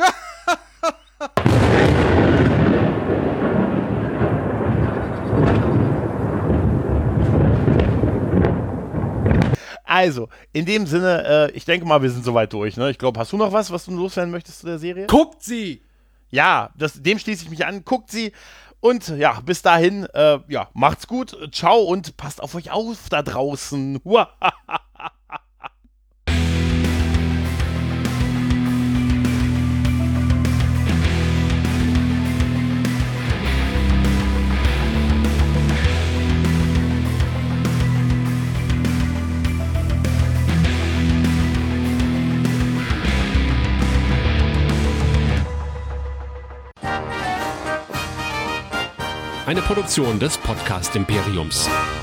Speaker 1: Also, in dem Sinne, äh, ich denke mal, wir sind soweit durch. Ne? Ich glaube, hast du noch was, was du loswerden möchtest zu der Serie?
Speaker 3: Guckt sie!
Speaker 1: Ja, das, dem schließe ich mich an. Guckt sie. Und ja, bis dahin, äh, ja, macht's gut. Ciao und passt auf euch auf da draußen. Huah.
Speaker 5: Eine Produktion des Podcast Imperiums.